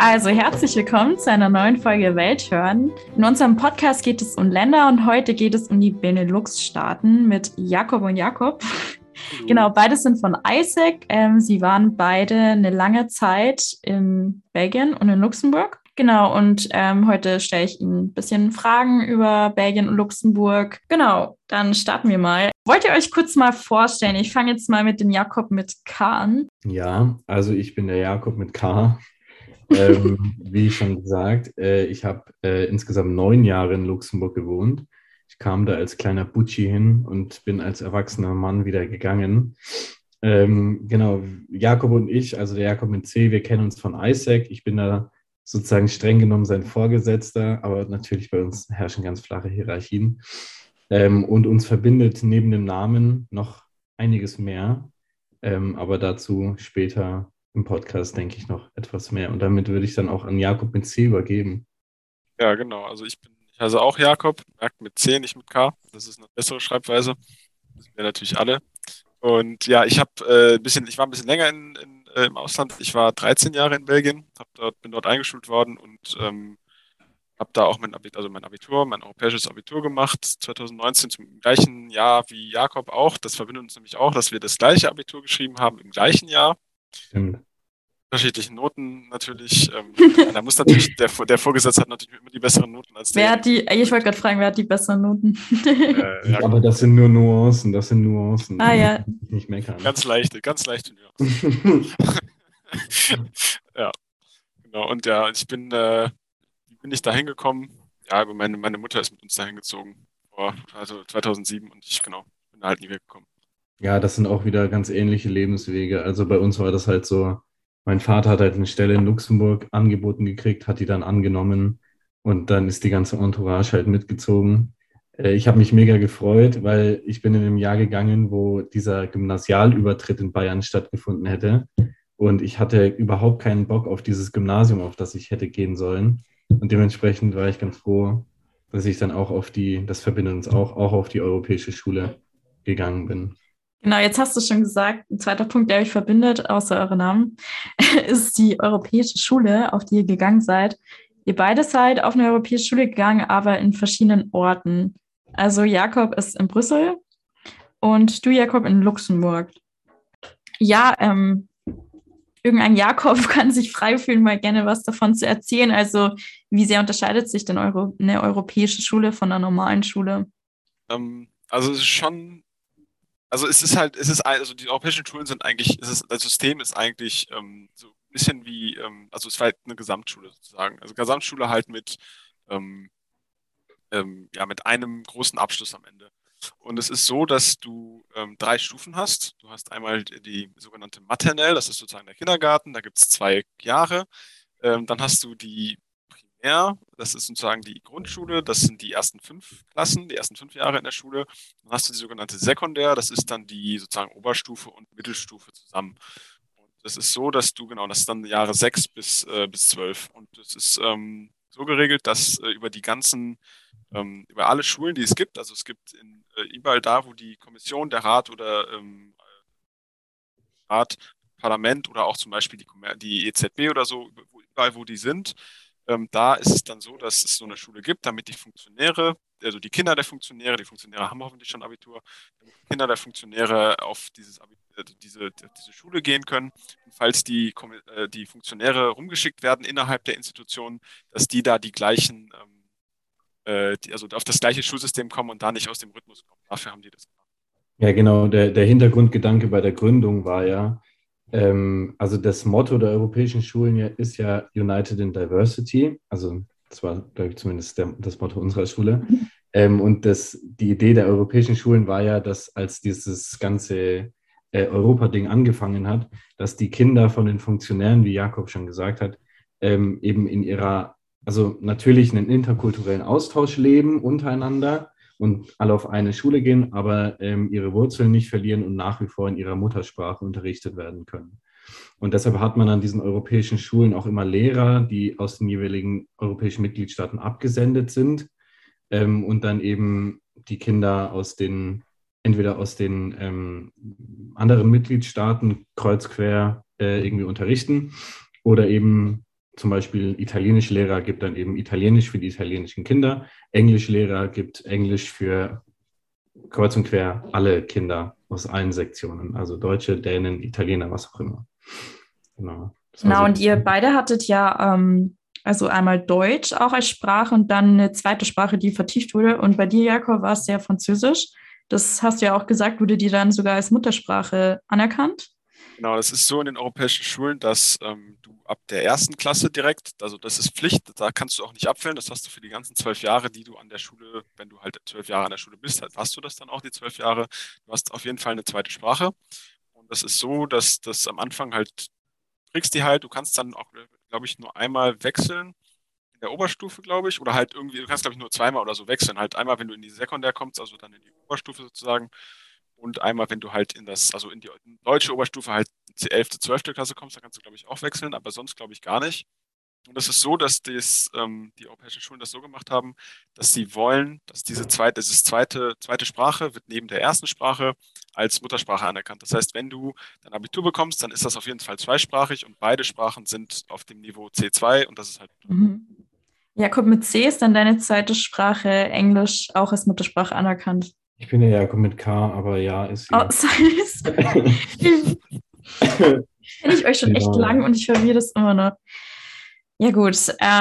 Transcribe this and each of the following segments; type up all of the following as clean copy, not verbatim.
Also herzlich willkommen zu einer neuen Folge Welthören. In unserem Podcast geht es um Länder und heute geht es um die Benelux-Staaten mit Jakob und Jakob. Hallo. Genau, beide sind von Isaac. Sie waren beide eine lange Zeit in Belgien und in Luxemburg. Genau, und heute stelle ich Ihnen ein bisschen Fragen über Belgien und Luxemburg. Genau, dann starten wir mal. Wollt ihr euch kurz mal vorstellen? Ich fange jetzt mal mit dem Jakob mit K an. Ja, also ich bin der Jakob mit K. Wie schon gesagt, ich habe insgesamt 9 Jahre in Luxemburg gewohnt. Ich kam da als kleiner Butschi hin und bin als erwachsener Mann wieder gegangen. Genau, Jakob und ich, also der Jakob mit C, wir kennen uns von Isaac. Ich bin da sozusagen streng genommen sein Vorgesetzter, aber natürlich bei uns herrschen ganz flache Hierarchien. Und uns verbindet neben dem Namen noch einiges mehr. Aber dazu später im Podcast denke ich noch etwas mehr. Und damit würde ich dann auch an Jakob mit C übergeben. Ja, genau. Also ich heiße auch Jakob, merkt mit C, nicht mit K. Das ist eine bessere Schreibweise. Das sind wir natürlich alle. Und ja, ich war ein bisschen länger im Ausland. Ich war 13 Jahre in Belgien, bin dort eingeschult worden und habe da auch mein Abitur, mein europäisches Abitur gemacht, 2019 zum gleichen Jahr wie Jakob auch. Das verbindet uns nämlich auch, dass wir das gleiche Abitur geschrieben haben im gleichen Jahr. Stimmt. Unterschiedlichen Noten natürlich. Da muss natürlich, der Vorgesetzte hat natürlich immer die besseren Noten als der. Ich wollte gerade fragen, wer hat die besseren Noten? Ja, Aber das sind nur Nuancen, Ah ja. Nicht meckern. ganz leichte Nuancen. Ja, genau. Und ja, wie bin ich da hingekommen? Ja, aber meine Mutter ist mit uns dahin gezogen, also 2007 und ich, genau, bin da halt nie weggekommen. Ja, das sind auch wieder ganz ähnliche Lebenswege. Also bei uns war das halt so, mein Vater hat halt eine Stelle in Luxemburg angeboten gekriegt, hat die dann angenommen und dann ist die ganze Entourage halt mitgezogen. Ich habe mich mega gefreut, weil ich bin in einem Jahr gegangen, wo dieser Gymnasialübertritt in Bayern stattgefunden hätte. Und ich hatte überhaupt keinen Bock auf dieses Gymnasium, auf das ich hätte gehen sollen. Und dementsprechend war ich ganz froh, dass ich dann auch das verbindet uns auch auf die europäische Schule gegangen bin. Genau, jetzt hast du schon gesagt, ein zweiter Punkt, der euch verbindet, außer eure Namen, ist die europäische Schule, auf die ihr gegangen seid. Ihr beide seid auf eine europäische Schule gegangen, aber in verschiedenen Orten. Also Jakob ist in Brüssel und du, Jakob, in Luxemburg. Ja, irgendein Jakob kann sich frei fühlen, mal gerne was davon zu erzählen. Also wie sehr unterscheidet sich denn eine europäische Schule von einer normalen Schule? Also es ist schon, also die europäischen Schulen sind eigentlich, das System ist eigentlich so ein bisschen wie, also es war halt eine Gesamtschule sozusagen. Also Gesamtschule halt mit einem großen Abschluss am Ende. Und es ist so, dass du 3 Stufen hast. Du hast einmal die sogenannte Maternelle, das ist sozusagen der Kindergarten, da gibt es 2 Jahre. Dann hast du die Primär, das ist sozusagen die Grundschule, das sind die ersten 5 Klassen, die ersten 5 Jahre in der Schule. Dann hast du die sogenannte Sekundär, das ist dann die sozusagen Oberstufe und Mittelstufe zusammen. Und das ist so, das ist dann Jahre 6 bis 12. Und das ist so geregelt, dass über alle Schulen, die es gibt, also es gibt überall da, wo die Kommission, der Rat oder Rat, Parlament oder auch zum Beispiel die EZB oder so, überall wo die sind, da ist es dann so, dass es so eine Schule gibt, damit die Funktionäre, also die Funktionäre haben hoffentlich schon Abitur, damit die Kinder der Funktionäre auf diese Schule gehen können. Und falls die Funktionäre rumgeschickt werden innerhalb der Institutionen, dass die da also auf das gleiche Schulsystem kommen und da nicht aus dem Rhythmus kommen. Dafür haben die das gemacht. Ja, genau. Der Hintergrundgedanke bei der Gründung war ja, also das Motto der europäischen Schulen ist ja United in Diversity. Also das war, glaube ich, zumindest das Motto unserer Schule. Und die Idee der europäischen Schulen war ja, dass als dieses ganze Europa-Ding angefangen hat, dass die Kinder von den Funktionären, wie Jakob schon gesagt hat, eben also natürlich einen interkulturellen Austausch leben untereinander und alle auf eine Schule gehen, aber ihre Wurzeln nicht verlieren und nach wie vor in ihrer Muttersprache unterrichtet werden können. Und deshalb hat man an diesen europäischen Schulen auch immer Lehrer, die aus den jeweiligen europäischen Mitgliedstaaten abgesendet sind und dann eben die Kinder entweder aus den anderen Mitgliedstaaten kreuz quer irgendwie unterrichten oder eben zum Beispiel Italienischlehrer gibt dann eben Italienisch für die italienischen Kinder, Englischlehrer gibt Englisch für kreuz und quer alle Kinder aus allen Sektionen, also Deutsche, Dänen, Italiener, was auch immer. Genau. Das war Genau, so. und ihr beide hattet ja also einmal Deutsch auch als Sprache und dann eine zweite Sprache, die vertieft wurde. Und bei dir, Jakob, war es ja Französisch. Das hast du ja auch gesagt, wurde dir dann sogar als Muttersprache anerkannt. Genau, das ist so in den europäischen Schulen, dass du ab der ersten Klasse direkt, also das ist Pflicht, da kannst du auch nicht abwählen, das hast du für die ganzen 12 Jahre, die du an der Schule, wenn du halt 12 Jahre an der Schule bist, halt hast du das dann auch die 12 Jahre. Du hast auf jeden Fall eine zweite Sprache. Und das ist so, dass das am Anfang halt, du kriegst die halt, du kannst dann auch, glaube ich, nur einmal wechseln in der Oberstufe, glaube ich, oder halt irgendwie, du kannst, glaube ich, nur zweimal oder so wechseln. Halt einmal, wenn du in die Sekundär kommst, also dann in die Oberstufe sozusagen, und einmal, wenn du halt also in die deutsche Oberstufe halt die 11., 12. Klasse kommst, da kannst du, glaube ich, auch wechseln, aber sonst, glaube ich, gar nicht. Und es ist so, dass die europäischen Schulen das so gemacht haben, dass sie wollen, dass zweite Sprache wird neben der ersten Sprache als Muttersprache anerkannt. Das heißt, wenn du dein Abitur bekommst, dann ist das auf jeden Fall zweisprachig und beide Sprachen sind auf dem Niveau C2 und das ist halt. Mhm. Jakob, mit C ist dann deine zweite Sprache Englisch auch als Muttersprache anerkannt. Ich bin ja Jakob mit K, aber ja, ist Oh, sie. sorry. Kenne ich euch schon echt lang Genau. und ich verwirre das immer noch. Ja, gut.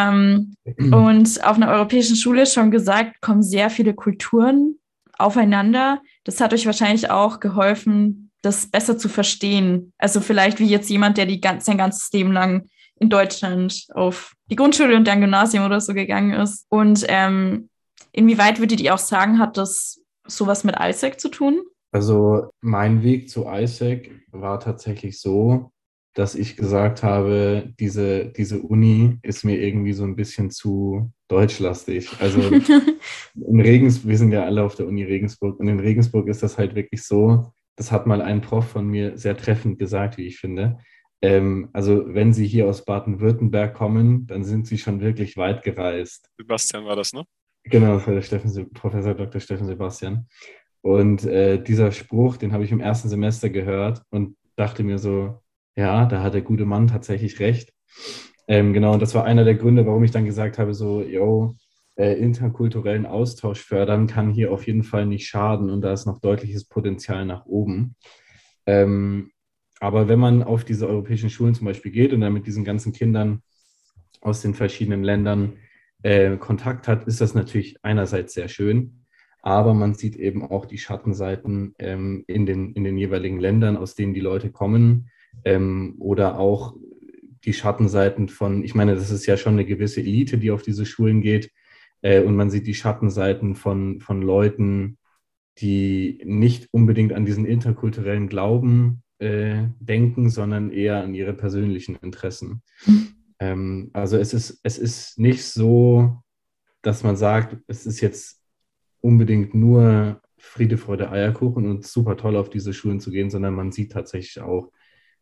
Und auf einer europäischen Schule, schon gesagt, kommen sehr viele Kulturen aufeinander. Das hat euch wahrscheinlich auch geholfen, das besser zu verstehen. Also vielleicht wie jetzt jemand, der sein ganzes Leben lang in Deutschland auf die Grundschule und dann Gymnasium oder so gegangen ist. Und inwieweit würdet ihr auch sagen, hat das sowas mit ISEC zu tun? Also mein Weg zu ISEC war tatsächlich so, dass ich gesagt habe, diese Uni ist mir irgendwie so ein bisschen zu deutschlastig. Also wir sind ja alle auf der Uni Regensburg und in Regensburg ist das halt wirklich so, das hat mal ein Prof von mir sehr treffend gesagt, wie ich finde. Also wenn Sie hier aus Baden-Württemberg kommen, dann sind Sie schon wirklich weit gereist. Sebastian war das, ne? Genau, das war der Professor Dr. Steffen Sebastian. Und dieser Spruch, den habe ich im ersten Semester gehört und dachte mir so, ja, da hat der gute Mann tatsächlich recht. Genau, und das war einer der Gründe, warum ich dann gesagt habe, so, yo, interkulturellen Austausch fördern kann hier auf jeden Fall nicht schaden und da ist noch deutliches Potenzial nach oben. Ähm, aber wenn man auf diese europäischen Schulen zum Beispiel geht und dann mit diesen ganzen Kindern aus den verschiedenen Ländern Kontakt hat, ist das natürlich einerseits sehr schön, aber man sieht eben auch die Schattenseiten in den jeweiligen Ländern, aus denen die Leute kommen, oder auch die Schattenseiten von, ich meine, das ist ja schon eine gewisse Elite, die auf diese Schulen geht, und man sieht die Schattenseiten von Leuten, die nicht unbedingt an diesen interkulturellen Glauben denken, sondern eher an ihre persönlichen Interessen. Also es ist nicht so, dass man sagt, es ist jetzt unbedingt nur Friede, Freude, Eierkuchen und super toll auf diese Schulen zu gehen, sondern man sieht tatsächlich auch,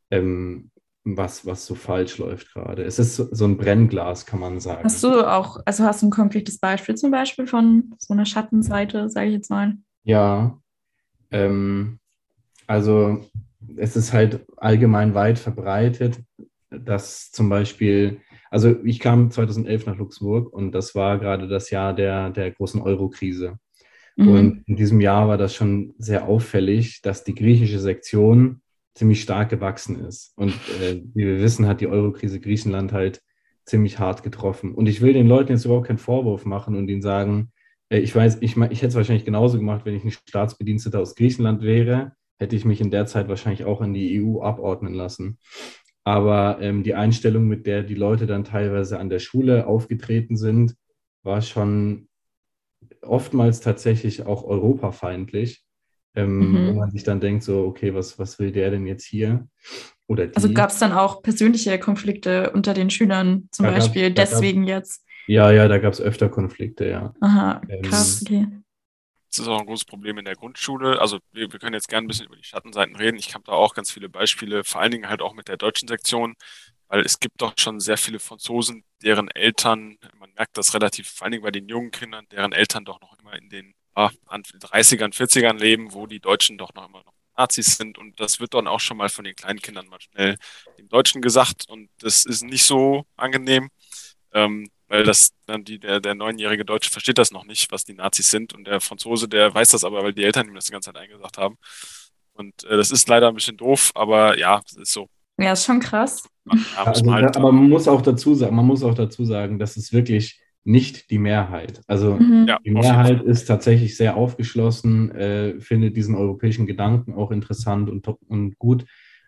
was so falsch läuft gerade. Es ist so ein Brennglas, kann man sagen. Hast du ein konkretes Beispiel zum Beispiel von so einer Schattenseite, sage ich jetzt mal? Ja, ähm, also es ist halt allgemein weit verbreitet, dass zum Beispiel, also ich kam 2011 nach Luxemburg und das war gerade das Jahr der großen Euro-Krise. Und Mhm. in diesem Jahr war das schon sehr auffällig, dass die griechische Sektion ziemlich stark gewachsen ist. Und wie wir wissen, hat die Euro-Krise Griechenland halt ziemlich hart getroffen. Und ich will den Leuten jetzt überhaupt keinen Vorwurf machen und ihnen sagen, ich weiß, ich hätte es wahrscheinlich genauso gemacht, wenn ich ein Staatsbediensteter aus Griechenland wäre, hätte ich mich in der Zeit wahrscheinlich auch an die EU abordnen lassen. Aber die Einstellung, mit der die Leute dann teilweise an der Schule aufgetreten sind, war schon oftmals tatsächlich auch europafeindlich, wo Mhm. man sich dann denkt, so, okay, was will der denn jetzt hier? Oder Also die. gab es dann auch persönliche Konflikte unter den Schülern zum Beispiel Da gab's, deswegen jetzt? ja, da gab es öfter Konflikte, ja. Aha, krass, Ähm, okay. Das ist auch ein großes Problem in der Grundschule. Also wir können jetzt gerne ein bisschen über die Schattenseiten reden. Ich habe da auch ganz viele Beispiele, vor allen Dingen halt auch mit der deutschen Sektion, weil es gibt doch schon sehr viele Franzosen, deren Eltern, man merkt das relativ, vor allen Dingen bei den jungen Kindern, deren Eltern doch noch immer in den an 30ern, 40ern leben, wo die Deutschen doch noch immer noch Nazis sind und das wird dann auch schon mal von den kleinen Kindern mal schnell dem Deutschen gesagt und das ist nicht so angenehm, weil das dann der neunjährige Deutsche versteht das noch nicht, was die Nazis sind und der Franzose, der weiß das aber, weil die Eltern ihm das die ganze Zeit eingesagt haben. Und das ist leider ein bisschen doof, aber ja, es ist so. Ja, ist schon krass. Ja, muss Also, man halt, aber man muss auch dazu sagen, das ist wirklich nicht die Mehrheit. Also Mhm. ja, die auf jeden Mehrheit Fall. ist tatsächlich sehr aufgeschlossen, findet diesen europäischen Gedanken auch interessant und gut,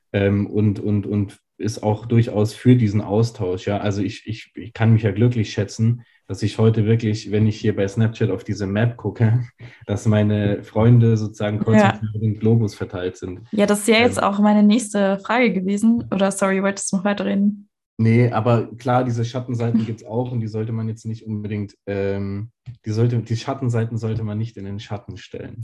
und ist auch durchaus für diesen Austausch. Ja, also ich kann mich ja glücklich schätzen, dass ich heute wirklich, wenn ich hier bei Snapchat auf diese Map gucke, dass meine Freunde sozusagen kreuz und Ja. quer über den Globus verteilt sind. Ja, das ist ja jetzt Ähm, auch meine nächste Frage gewesen. Oder sorry, wolltest du noch weiterreden? Nee, aber klar, diese Schattenseiten gibt es auch und die sollte man jetzt nicht unbedingt, die Schattenseiten sollte man nicht in den Schatten stellen.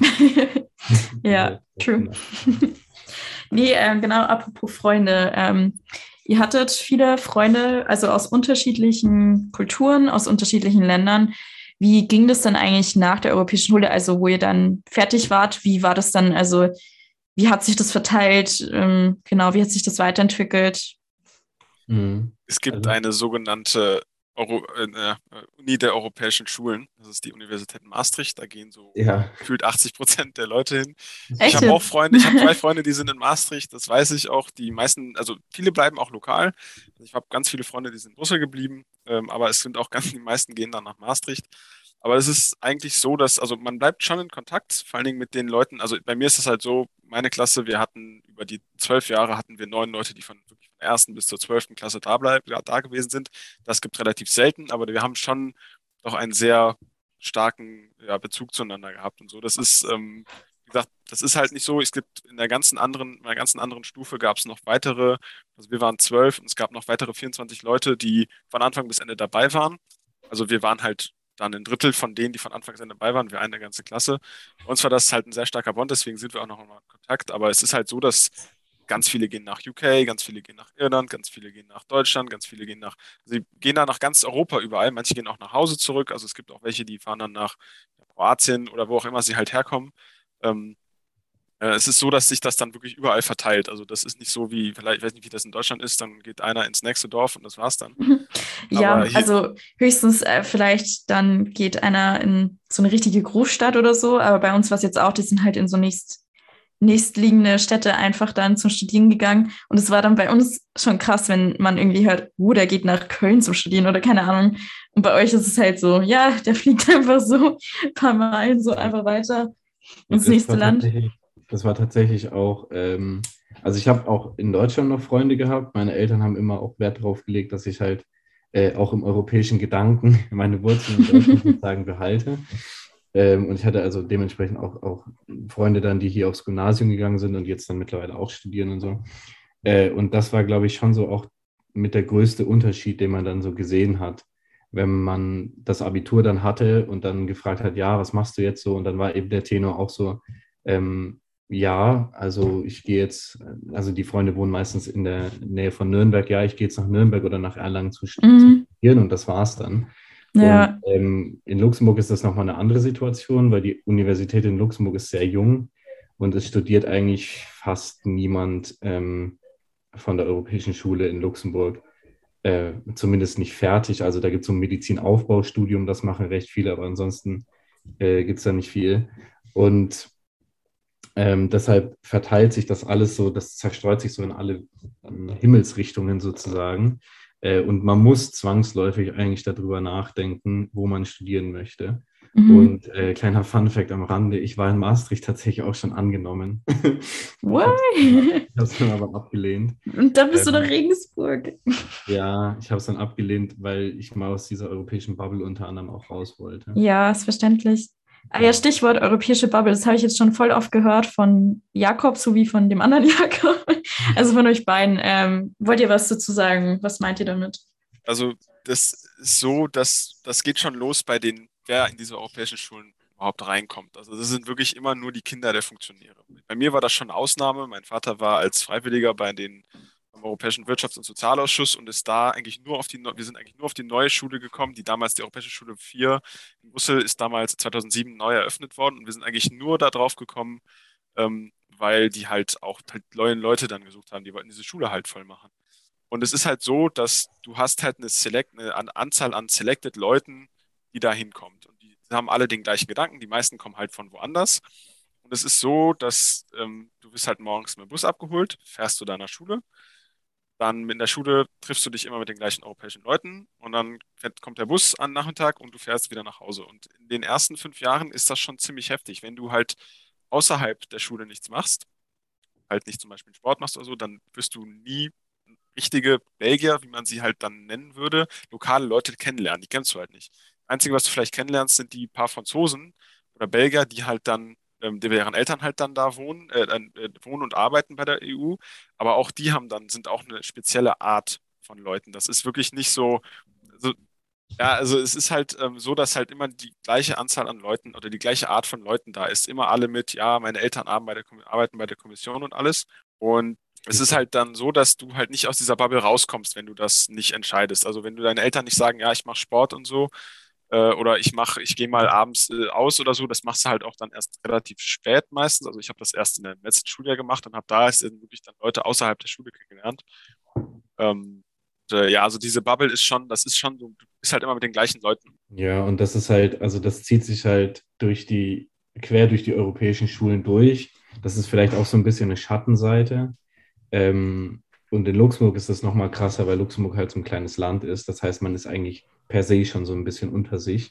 Ja, true. Genau. Nee, genau, apropos Freunde. Ihr hattet viele Freunde, also aus unterschiedlichen Kulturen, aus unterschiedlichen Ländern. Wie ging das dann eigentlich nach der Europäischen Schule, also wo ihr dann fertig wart? Wie war das dann, also wie hat sich das verteilt? Genau, wie hat sich das weiterentwickelt? Mhm. Es gibt Also, eine sogenannte Uni der europäischen Schulen. Das ist die Universität Maastricht. Da gehen so ja, gefühlt 80% der Leute hin. Ich Echt habe auch jetzt? Freunde, ich habe zwei Freunde, die sind in Maastricht, das weiß ich auch. Die meisten, also viele bleiben auch lokal. Also ich habe ganz viele Freunde, die sind in Brüssel geblieben, aber es sind auch ganz, die meisten gehen dann nach Maastricht. Aber es ist eigentlich so, dass, also man bleibt schon in Kontakt, vor allen Dingen mit den Leuten. Also bei mir ist es halt so, meine Klasse, wir hatten über die 12 Jahre hatten wir 9 Leute, die von wirklich von der ersten bis zur 12. Klasse da gewesen sind. Das gibt relativ selten, aber wir haben schon doch einen sehr starken, ja, Bezug zueinander gehabt und so. Das ist, wie gesagt, das ist halt nicht so. Es gibt in einer ganzen anderen Stufe gab es noch weitere, also wir waren 12 und es gab noch weitere 24 Leute, die von Anfang bis Ende dabei waren. Also wir waren halt dann ein Drittel von denen, die von Anfang bis Ende dabei waren, wir eine ganze Klasse. Bei uns war das halt ein sehr starker Bond, deswegen sind wir auch noch in Kontakt. Aber es ist halt so, dass ganz viele gehen nach UK, ganz viele gehen nach Irland, ganz viele gehen nach Deutschland, ganz viele gehen sie gehen da nach ganz Europa überall. Manche gehen auch nach Hause zurück. Also es gibt auch welche, die fahren dann nach Kroatien oder wo auch immer sie halt herkommen. Ähm, Es ist so, dass sich das dann wirklich überall verteilt. Also das ist nicht so wie, vielleicht, ich weiß nicht, wie das in Deutschland ist, dann geht einer ins nächste Dorf und das war's dann. Aber Ja, hier, also höchstens vielleicht dann geht einer in so eine richtige Großstadt oder so, aber bei uns war es jetzt auch, die sind halt in so nächstliegende Städte einfach dann zum Studieren gegangen und es war dann bei uns schon krass, wenn man irgendwie hört, der geht nach Köln zum Studieren oder keine Ahnung. Und bei euch ist es halt so, ja, der fliegt einfach so ein paar Meilen so einfach weiter ja, ins nächste Land. das war tatsächlich auch, also ich habe auch in Deutschland noch Freunde gehabt. Meine Eltern haben immer auch Wert darauf gelegt, dass ich halt auch im europäischen Gedanken meine Wurzeln in Deutschland sozusagen behalte. Und ich hatte also dementsprechend auch Freunde dann, die hier aufs Gymnasium gegangen sind und jetzt dann mittlerweile auch studieren und so. Und das war, glaube ich, schon so auch mit der größte Unterschied, den man dann so gesehen hat, wenn man das Abitur dann hatte und dann gefragt hat, ja, was machst du jetzt so? Und dann war eben der Tenor auch so, ja, also ich gehe jetzt, also die Freunde wohnen meistens in der Nähe von Nürnberg, ja, ich gehe jetzt nach Nürnberg oder nach Erlangen zu Mhm. studieren und das war's dann. Und Ja. in Luxemburg ist das nochmal eine andere Situation, weil die Universität in Luxemburg ist sehr jung und es studiert eigentlich fast niemand von der Europäischen Schule in Luxemburg, zumindest nicht fertig. Also da gibt es so ein Medizinaufbaustudium, das machen recht viele, aber ansonsten gibt es da nicht viel. Und deshalb verteilt sich das alles so, das zerstreut sich so in alle Himmelsrichtungen sozusagen. Und man muss zwangsläufig eigentlich darüber nachdenken, wo man studieren möchte. Mhm. Und kleiner Funfact am Rande, ich war in Maastricht tatsächlich auch schon angenommen. Ich habe What? es dann aber abgelehnt. Und dann bist du nach Ähm, Regensburg. ja, ich habe es dann abgelehnt, weil ich mal aus dieser europäischen Bubble unter anderem auch raus wollte. Ja, ist verständlich. Ah ja, Genau. Stichwort europäische Bubble, das habe ich jetzt schon voll oft gehört von Jakob sowie von dem anderen Jakob. Also von euch beiden. Wollt ihr was dazu sagen? Was meint ihr damit? also das ist so, dass das geht schon los bei wer in diese europäischen Schulen überhaupt reinkommt. Also das sind wirklich immer nur die Kinder der Funktionäre. Bei mir war das schon eine Ausnahme. Mein Vater war als Freiwilliger beim Europäischen Wirtschafts- und Sozialausschuss und ist da eigentlich nur wir sind eigentlich nur auf die neue Schule gekommen, die damals die Europäische Schule 4 in Brüssel ist damals 2007 neu eröffnet worden und wir sind eigentlich nur da drauf gekommen, weil die halt auch halt neue Leute dann gesucht haben, die wollten diese Schule halt voll machen. Und es ist halt so, dass du hast halt eine Anzahl an selected Leuten, die da hinkommt. Und die haben alle den gleichen Gedanken. Die meisten kommen halt von woanders. Und es ist so, dass du wirst halt morgens mit dem Bus abgeholt, fährst zu deiner Schule. Dann in der Schule triffst du dich immer mit den gleichen europäischen Leuten und dann kommt der Bus am Nachmittag und du fährst wieder nach Hause. Und in den ersten 5 Jahren ist das schon ziemlich heftig. Wenn du halt außerhalb der Schule nichts machst, halt nicht zum Beispiel Sport machst oder so, dann wirst du nie richtige Belgier, wie man sie halt dann nennen würde, lokale Leute kennenlernen. Die kennst du halt nicht. Das Einzige, was du vielleicht kennenlernst, sind die paar Franzosen oder Belgier, die halt dann, deren Eltern halt dann da wohnen und arbeiten bei der EU. Aber auch die sind auch eine spezielle Art von Leuten. Das ist wirklich nicht so ja, also es ist halt so, dass halt immer die gleiche Anzahl an Leuten oder die gleiche Art von Leuten da ist. Immer alle mit, ja, meine Eltern arbeiten bei der Kommission und alles. Und es ist halt dann so, dass du halt nicht aus dieser Bubble rauskommst, wenn du das nicht entscheidest. Also wenn du deine Eltern nicht sagen, ja, ich mache Sport und so, oder ich gehe mal abends aus oder so, das machst du halt auch dann erst relativ spät meistens. Also ich habe das erst in dem letzten Schuljahr gemacht und habe da erst wirklich dann Leute außerhalb der Schule kennengelernt. Ja, also diese Bubble das ist schon so, du bist halt immer mit den gleichen Leuten. Ja, und das ist halt, also das zieht sich halt quer durch die europäischen Schulen durch. Das ist vielleicht auch so ein bisschen eine Schattenseite. Und in Luxemburg ist das nochmal krasser, weil Luxemburg halt so ein kleines Land ist. Das heißt, man ist eigentlich per se schon so ein bisschen unter sich.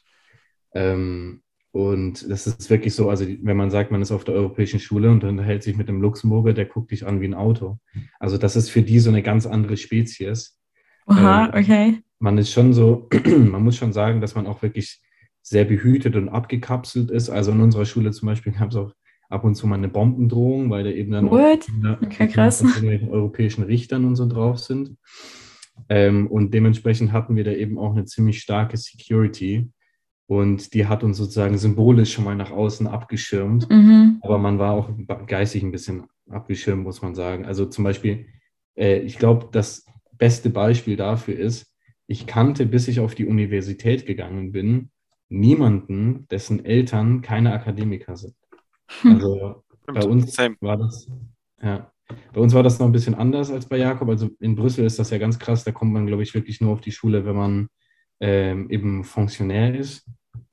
Und das ist wirklich so, also wenn man sagt, man ist auf der europäischen Schule und unterhält sich mit einem Luxemburger, der guckt dich an wie ein Auto. Also das ist für die so eine ganz andere Spezies. Oha, okay. Man ist schon so, man muss schon sagen, dass man auch wirklich sehr behütet und abgekapselt ist. Also in unserer Schule zum Beispiel gab es auch ab und zu mal eine Bombendrohung, weil da eben dann auch What? Kinder Okay, krass. von irgendwelchen europäischen Richtern und so drauf sind. Und dementsprechend hatten wir da eben auch eine ziemlich starke Security. Und die hat uns sozusagen symbolisch schon mal nach außen abgeschirmt. Mhm. Aber man war auch geistig ein bisschen abgeschirmt, muss man sagen. Also zum Beispiel, ich glaube, das beste Beispiel dafür ist, ich kannte, bis ich auf die Universität gegangen bin, niemanden, dessen Eltern keine Akademiker sind. Also bei uns Same. war das, ja, bei uns war das noch ein bisschen anders als bei Jakob. Also in Brüssel ist das ja ganz krass, da kommt man, glaube ich, wirklich nur auf die Schule, wenn man eben Funktionär ist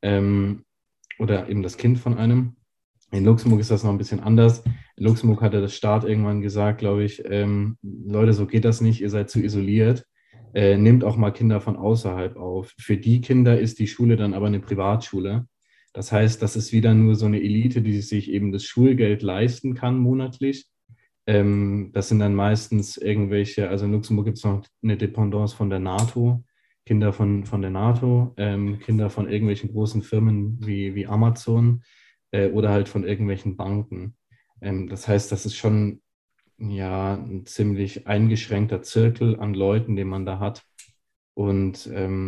oder eben das Kind von einem. In Luxemburg ist das noch ein bisschen anders. In Luxemburg hatte der Staat irgendwann gesagt, glaube ich, Leute, so geht das nicht, ihr seid zu isoliert. Nehmt auch mal Kinder von außerhalb auf. Für die Kinder ist die Schule dann aber eine Privatschule. Das heißt, das ist wieder nur so eine Elite, die sich eben das Schulgeld leisten kann monatlich. Das sind dann meistens irgendwelche, also in Luxemburg gibt es noch eine Dependance von der NATO, Kinder von der NATO, Kinder von irgendwelchen großen Firmen wie Amazon oder halt von irgendwelchen Banken. Das heißt, das ist schon ja ein ziemlich eingeschränkter Zirkel an Leuten, den man da hat. Und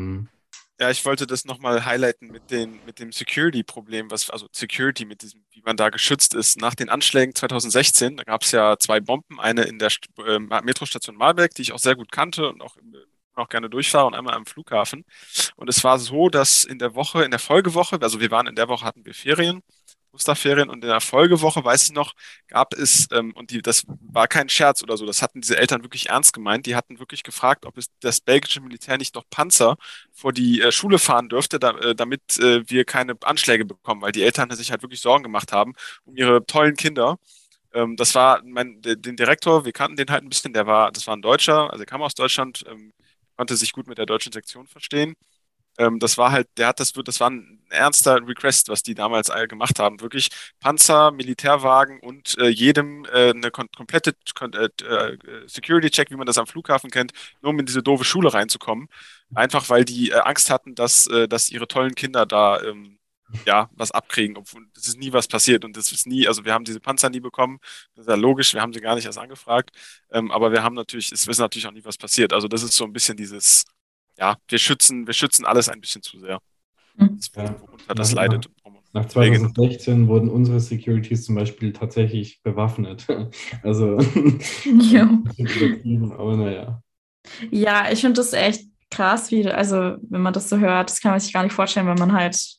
Ja, ich wollte das nochmal highlighten mit dem Security-Problem, also Security, mit diesem, wie man da geschützt ist. Nach den Anschlägen 2016, da gab es ja 2 Bomben, eine in der Metrostation Mahlbeck, die ich auch sehr gut kannte und auch gerne durchfahre, und einmal am Flughafen. Und es war so, dass in der Folgewoche, also in der Woche hatten wir Ferien, Osterferien, und in der Folgewoche, weiß ich noch, gab es, das war kein Scherz oder so, das hatten diese Eltern wirklich ernst gemeint, die hatten wirklich gefragt, ob es das belgische Militär nicht noch Panzer vor die Schule fahren dürfte, damit wir keine Anschläge bekommen, weil die Eltern sich halt wirklich Sorgen gemacht haben um ihre tollen Kinder. Das war den Direktor, wir kannten den halt ein bisschen, das war ein Deutscher, also er kam aus Deutschland, konnte sich gut mit der deutschen Sektion verstehen. Das war halt, das war ein ernster Request, was die damals all gemacht haben. Wirklich Panzer, Militärwagen und jedem eine komplette Security-Check, wie man das am Flughafen kennt, nur um in diese doofe Schule reinzukommen. Einfach weil die Angst hatten, dass ihre tollen Kinder da ja was abkriegen. Obwohl das ist nie was passiert, und das ist nie, also wir haben diese Panzer nie bekommen. Das ist ja logisch, wir haben sie gar nicht erst angefragt. Aber es ist natürlich auch nie was passiert. Also das ist so ein bisschen dieses, ja, wir schützen alles ein bisschen zu sehr. Mhm. ja, Worunter das nach, nach, leidet. nach 2016 wurden unsere Securities zum Beispiel tatsächlich bewaffnet. Also Jo. ein bisschen übertrieben, aber naja. Ja, ich finde das echt krass, also wenn man das so hört, das kann man sich gar nicht vorstellen, wenn man halt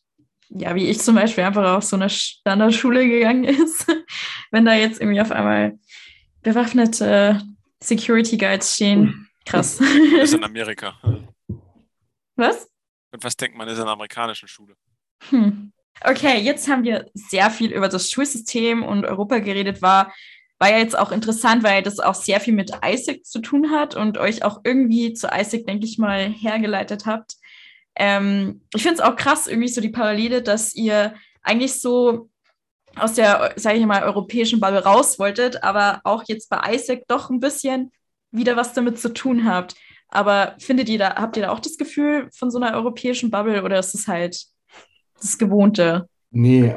ja, wie ich zum Beispiel einfach auf so eine Standardschule gegangen ist, wenn da jetzt irgendwie auf einmal bewaffnete Security Guards stehen. Krass. Man ist in Amerika. Was? Und was denkt man, ist in einer amerikanischen Schule? Okay, jetzt haben wir sehr viel über das Schulsystem und Europa geredet. War ja jetzt auch interessant, weil das auch sehr viel mit Isaac zu tun hat und euch auch irgendwie zu Isaac, denke ich mal, hergeleitet habt. Ich finde es auch krass, irgendwie so die Parallele, dass ihr eigentlich so aus der, sage ich mal, europäischen Bubble raus wolltet, aber auch jetzt bei Isaac doch ein bisschen wieder was damit zu tun habt. Aber habt ihr da auch das Gefühl von so einer europäischen Bubble oder ist es halt das Gewohnte? Nee,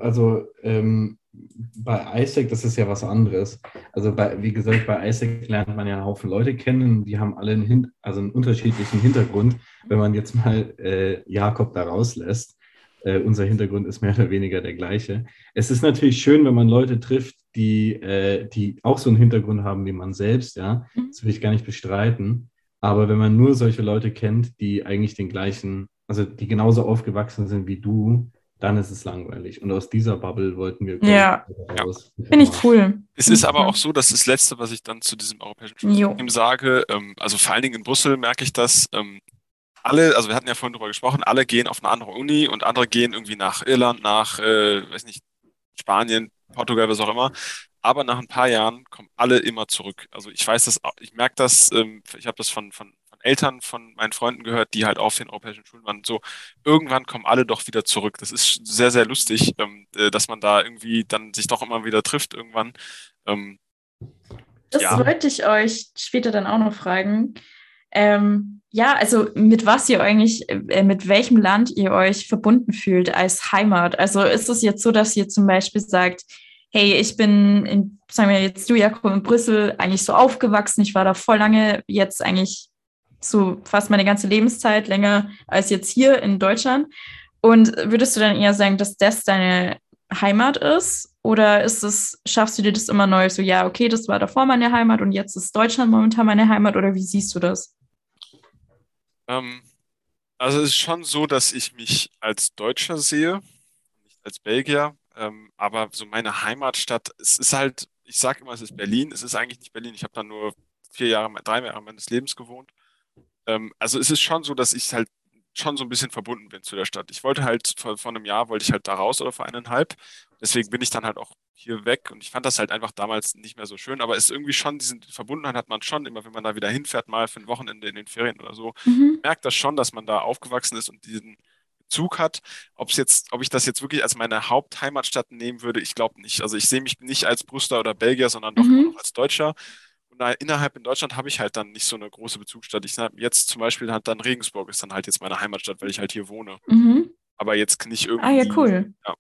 bei Isaac, das ist ja was anderes. Also wie gesagt, bei Isaac lernt man ja einen Haufen Leute kennen, die haben alle einen unterschiedlichen Hintergrund. Wenn man jetzt mal Jakob da rauslässt, unser Hintergrund ist mehr oder weniger der gleiche. Es ist natürlich schön, wenn man Leute trifft, die auch so einen Hintergrund haben wie man selbst, ja. Das will ich gar nicht bestreiten. Aber wenn man nur solche Leute kennt, die eigentlich also die genauso aufgewachsen sind wie du, dann ist es langweilig. Und aus dieser Bubble wollten wir Ja, raus. finde ich cool. Es ist aber auch so, dass das Letzte, was ich dann zu diesem europäischen Schulsystem sage, also vor allen Dingen in Brüssel merke ich das, also wir hatten ja vorhin drüber gesprochen, alle gehen auf eine andere Uni und andere gehen irgendwie nach Irland, nach, weiß nicht, Spanien, Portugal, was auch immer. Aber nach ein paar Jahren kommen alle immer zurück. Also ich weiß das, ich merke das, ich habe das von Eltern, von meinen Freunden gehört, die halt auf den europäischen Schulen waren. So, irgendwann kommen alle doch wieder zurück. Das ist sehr, sehr lustig, dass man da irgendwie dann sich doch immer wieder trifft irgendwann. Das wollte ich euch später dann auch noch fragen. Ja, also mit welchem Land ihr euch verbunden fühlt als Heimat? Also ist es jetzt so, dass ihr zum Beispiel sagt, hey, ich bin sagen wir jetzt du, Jakob, in Brüssel eigentlich so aufgewachsen, ich war da voll lange, jetzt eigentlich so fast meine ganze Lebenszeit, länger als jetzt hier in Deutschland. Und würdest du dann eher sagen, dass das deine Heimat ist? Oder schaffst du dir das immer neu so, ja, okay, das war davor meine Heimat und jetzt ist Deutschland momentan meine Heimat? Oder wie siehst du das? Also es ist schon so, dass ich mich als Deutscher sehe, nicht als Belgier. Aber so meine Heimatstadt, es ist halt, ich sage immer, es ist Berlin. Es ist eigentlich nicht Berlin. Ich habe da nur 3 Jahre meines Lebens gewohnt. Also es ist schon so, dass ich halt schon so ein bisschen verbunden bin zu der Stadt. Ich wollte halt vor einem Jahr wollte ich halt da raus oder vor 1,5. Deswegen bin ich dann halt auch hier weg und ich fand das halt einfach damals nicht mehr so schön. Aber es ist irgendwie schon, diese Verbundenheit hat man schon, immer wenn man da wieder hinfährt, mal für ein Wochenende in den Ferien oder so, merkt das schon, dass man da aufgewachsen ist und diesen Bezug hat. Ob ich das jetzt wirklich als meine Hauptheimatstadt nehmen würde, ich glaube nicht. Also ich sehe mich nicht als Brüsseler oder Belgier, sondern doch immer noch als Deutscher. Und innerhalb in Deutschland habe ich halt dann nicht so eine große Bezugsstadt. Ich sage jetzt zum Beispiel halt dann Regensburg ist dann halt jetzt meine Heimatstadt, weil ich halt hier wohne. Aber jetzt nicht irgendwie. Ah ja, cool. Ja.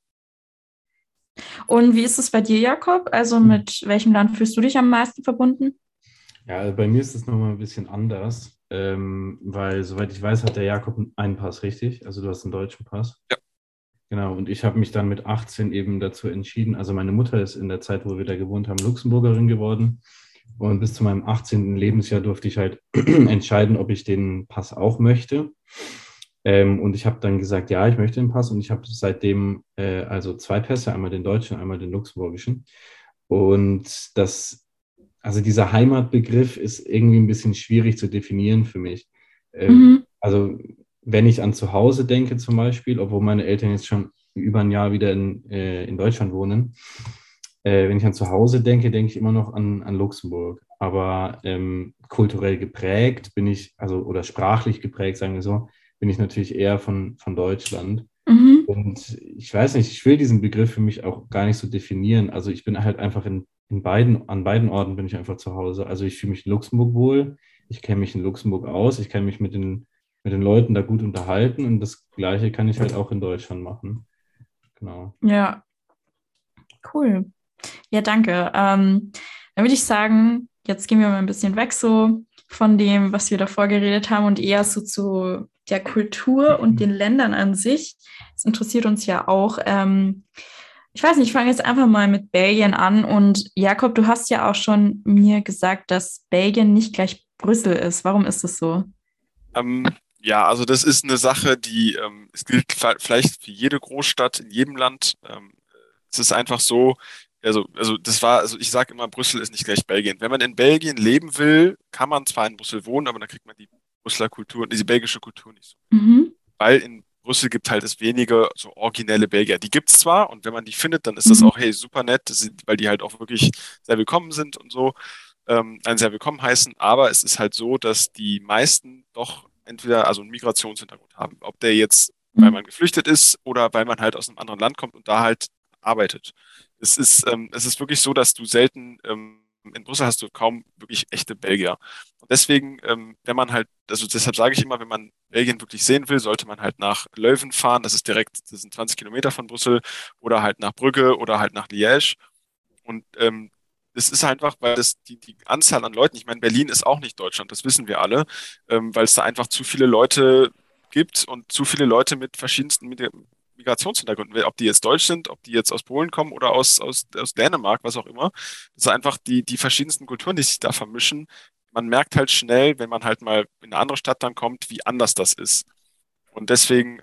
Und wie ist es bei dir, Jakob? Also mit welchem Land fühlst du dich am meisten verbunden? Ja, also bei mir ist es nochmal ein bisschen anders, weil soweit ich weiß, hat der Jakob einen Pass, richtig? Also du hast einen deutschen Pass. Ja. Genau, und ich habe mich dann mit 18 eben dazu entschieden, also meine Mutter ist in der Zeit, wo wir da gewohnt haben, Luxemburgerin geworden. Und bis zu meinem 18. Lebensjahr durfte ich halt entscheiden, ob ich den Pass auch möchte. Und ich habe dann gesagt, ja, ich möchte den Pass. Und ich habe seitdem also 2 Pässe, einmal den deutschen, einmal den luxemburgischen. Und also dieser Heimatbegriff ist irgendwie ein bisschen schwierig zu definieren für mich. Also wenn ich an zu Hause denke zum Beispiel, obwohl meine Eltern jetzt schon über ein Jahr wieder in Deutschland wohnen, wenn ich an zu Hause denke, denke ich immer noch an Luxemburg. Aber kulturell geprägt bin ich, oder sprachlich geprägt, sagen wir so, bin ich natürlich eher von Deutschland. Und ich weiß nicht, ich will diesen Begriff für mich auch gar nicht so definieren. Also ich bin halt einfach an beiden Orten bin ich einfach zu Hause. Also ich fühle mich in Luxemburg wohl, ich kenne mich in Luxemburg aus, ich kann mich mit den Leuten da gut unterhalten und das Gleiche kann ich halt auch in Deutschland machen. Genau. Ja, cool. Ja, danke. Dann würde ich sagen, jetzt gehen wir mal ein bisschen weg so von dem, was wir davor geredet haben und eher so zu der Kultur und den Ländern an sich. Das interessiert uns ja auch. Ich weiß nicht, ich fange jetzt einfach mal mit Belgien an. Und Jakob, du hast ja auch schon mir gesagt, dass Belgien nicht gleich Brüssel ist. Warum ist das so? Ja, also das ist eine Sache, die es gilt vielleicht für jede Großstadt in jedem Land. Es ist einfach so, also ich sage immer, Brüssel ist nicht gleich Belgien. Wenn man in Belgien leben will, kann man zwar in Brüssel wohnen, aber dann kriegt man die Brüsseler Kultur, diese belgische Kultur nicht so. Mhm. Weil in Brüssel gibt halt es wenige so originelle Belgier. Die gibt's zwar und wenn man die findet, dann ist das Mhm. auch, hey, super nett, weil die halt auch wirklich sehr willkommen sind und so, einen sehr willkommen heißen. Aber es ist halt so, dass die meisten doch entweder also einen Migrationshintergrund haben. Ob der jetzt, weil Mhm. man geflüchtet ist oder weil man halt aus einem anderen Land kommt und da halt arbeitet. Es ist wirklich so, dass du selten, in Brüssel hast du kaum wirklich echte Belgier. Und deswegen, wenn man halt, also deshalb sage ich immer, wenn man Belgien wirklich sehen will, sollte man halt nach Leuven fahren. Das sind 20 Kilometer von Brüssel, oder halt nach Brügge oder halt nach Liège. Und es ist einfach, weil die Anzahl an Leuten, ich meine, Berlin ist auch nicht Deutschland, das wissen wir alle, weil es da einfach zu viele Leute gibt und zu viele Leute mit verschiedensten Migrationshintergründen, ob die jetzt deutsch sind, ob die jetzt aus Polen kommen oder aus Dänemark, was auch immer. Das sind einfach die verschiedensten Kulturen, die sich da vermischen. Man merkt halt schnell, wenn man halt mal in eine andere Stadt dann kommt, wie anders das ist. Und deswegen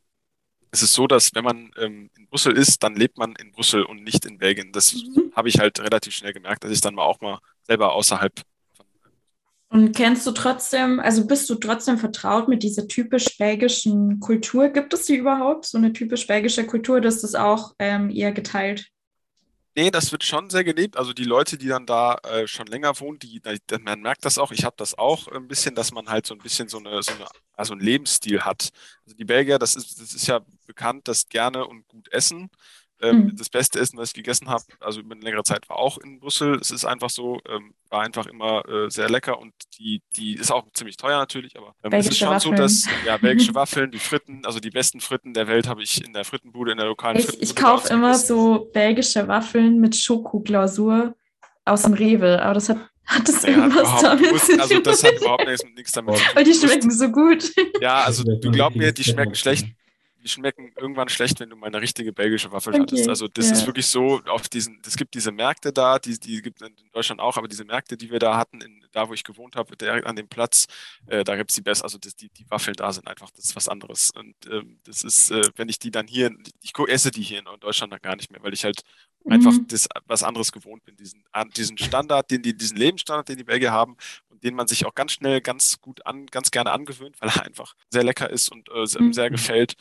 es ist so, dass wenn man in Brüssel ist, dann lebt man in Brüssel und nicht in Belgien. Das Mhm. habe ich halt relativ schnell gemerkt, dass ich dann mal auch mal selber außerhalb von. Und kennst du trotzdem, also bist du trotzdem vertraut mit dieser typisch belgischen Kultur? Gibt es die überhaupt, so eine typisch belgische Kultur? Oder ist das auch eher geteilt? Nee, das wird schon sehr gelebt. Also die Leute, die dann da schon länger wohnen, man merkt das auch. Ich habe das auch ein bisschen, dass man halt so ein bisschen also einen Lebensstil hat. Also die Belgier, das ist ja bekannt, dass gerne und gut essen. Mhm. Das beste Essen, was ich gegessen habe, also über eine längere Zeit, war auch in Brüssel. Es ist einfach so, war einfach immer sehr lecker und die ist auch ziemlich teuer natürlich, aber es ist Belgische schon so, Waffeln. dass ja belgische Waffeln, die Fritten, also die besten Fritten der Welt, habe ich in der Frittenbude, in der lokalen Ich Frittenbude bei kaufe uns immer gegessen. so belgische Waffeln mit Schokoglasur aus dem Rewe, aber hat das Nee, hat irgendwas überhaupt, damit zu also tun? das hat überhaupt nichts damit zu tun. Weil die schmecken so gut. Ja, Das also wäre so du ein glaub mir, richtiges die schmecken Setup. schlecht. Die schmecken irgendwann schlecht, wenn du mal eine richtige belgische Waffel hattest. Okay, Also das ist ja. wirklich so, es gibt diese Märkte da, die gibt es in Deutschland auch, aber diese Märkte, die wir da hatten, da wo ich gewohnt habe, direkt an dem Platz, da gibt es die best, also die Waffeln da sind einfach, das ist was anderes. Und das ist, wenn ich die dann hier, esse die hier in Deutschland dann gar nicht mehr, weil ich halt einfach Mhm. das was anderes gewohnt bin, diesen Standard, diesen Lebensstandard, den die Belgier haben und den man sich auch ganz schnell ganz gerne angewöhnt, weil er einfach sehr lecker ist und sehr Mhm. gefällt.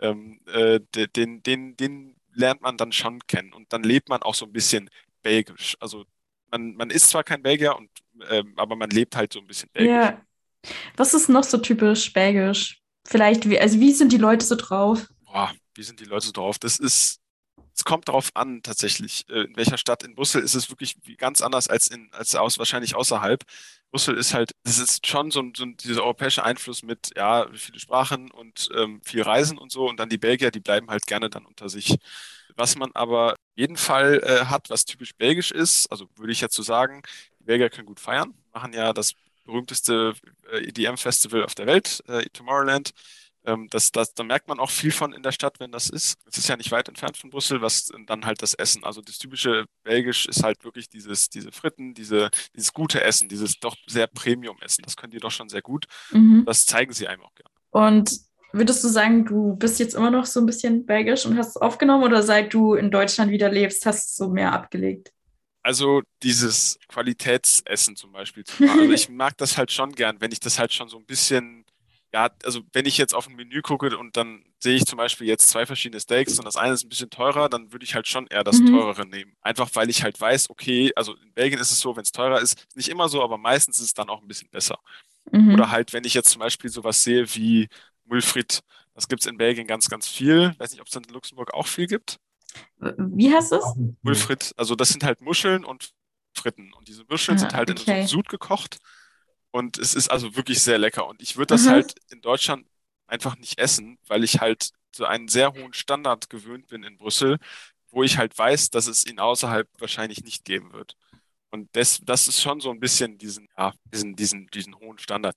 Den lernt man dann schon kennen und dann lebt man auch so ein bisschen belgisch. Also man ist zwar kein Belgier aber man lebt halt so ein bisschen belgisch. Ja. Was ist noch so typisch belgisch? Vielleicht, also wie sind die Leute so drauf? Boah, wie sind die Leute drauf? Es kommt darauf an, tatsächlich, in welcher Stadt. In Brüssel ist es wirklich ganz anders wahrscheinlich außerhalb. Brüssel ist halt, es ist schon dieser europäische Einfluss mit, ja, viele Sprachen und viel Reisen und so. Und dann die Belgier, die bleiben halt gerne dann unter sich. Was man aber auf jeden Fall hat, was typisch belgisch ist, also würde ich jetzt so sagen, die Belgier können gut feiern, machen ja das berühmteste EDM-Festival auf der Welt, Tomorrowland. Da merkt man auch viel von in der Stadt, wenn das ist. Es ist ja nicht weit entfernt von Brüssel, was dann halt das Essen. Also das typische Belgisch ist halt wirklich diese Fritten, dieses gute Essen, dieses doch sehr Premium-Essen. Das können die doch schon sehr gut. Mhm. Das zeigen sie einem auch gerne. Und würdest du sagen, du bist jetzt immer noch so ein bisschen belgisch und hast es aufgenommen oder seit du in Deutschland wieder lebst, hast du so mehr abgelegt? Also dieses Qualitätsessen zum Beispiel zu machen. Also ich mag das halt schon gern, wenn ich das halt schon so ein bisschen, ja, also wenn ich jetzt auf ein Menü gucke und dann sehe ich zum Beispiel jetzt zwei verschiedene Steaks und das eine ist ein bisschen teurer, dann würde ich halt schon eher das Mhm. teurere nehmen. Einfach weil ich halt weiß, okay, also in Belgien ist es so, wenn es teurer ist nicht immer so, aber meistens ist es dann auch ein bisschen besser. Oder Mhm. halt, wenn ich jetzt zum Beispiel sowas sehe wie Mulfrit, das gibt es in Belgien ganz, ganz viel. Weiß nicht, ob es in Luxemburg auch viel gibt. Wie heißt es? Mulfrit, also das sind halt Muscheln und Fritten. Und diese Muscheln sind Ah, halt in so einem okay. Sud gekocht. Und es ist also wirklich sehr lecker. Und ich würde das Aha. halt in Deutschland einfach nicht essen, weil ich halt so einen sehr hohen Standard gewöhnt bin in Brüssel, wo ich halt weiß, dass es ihn außerhalb wahrscheinlich nicht geben wird. Und das ist schon so ein bisschen diesen hohen Standard,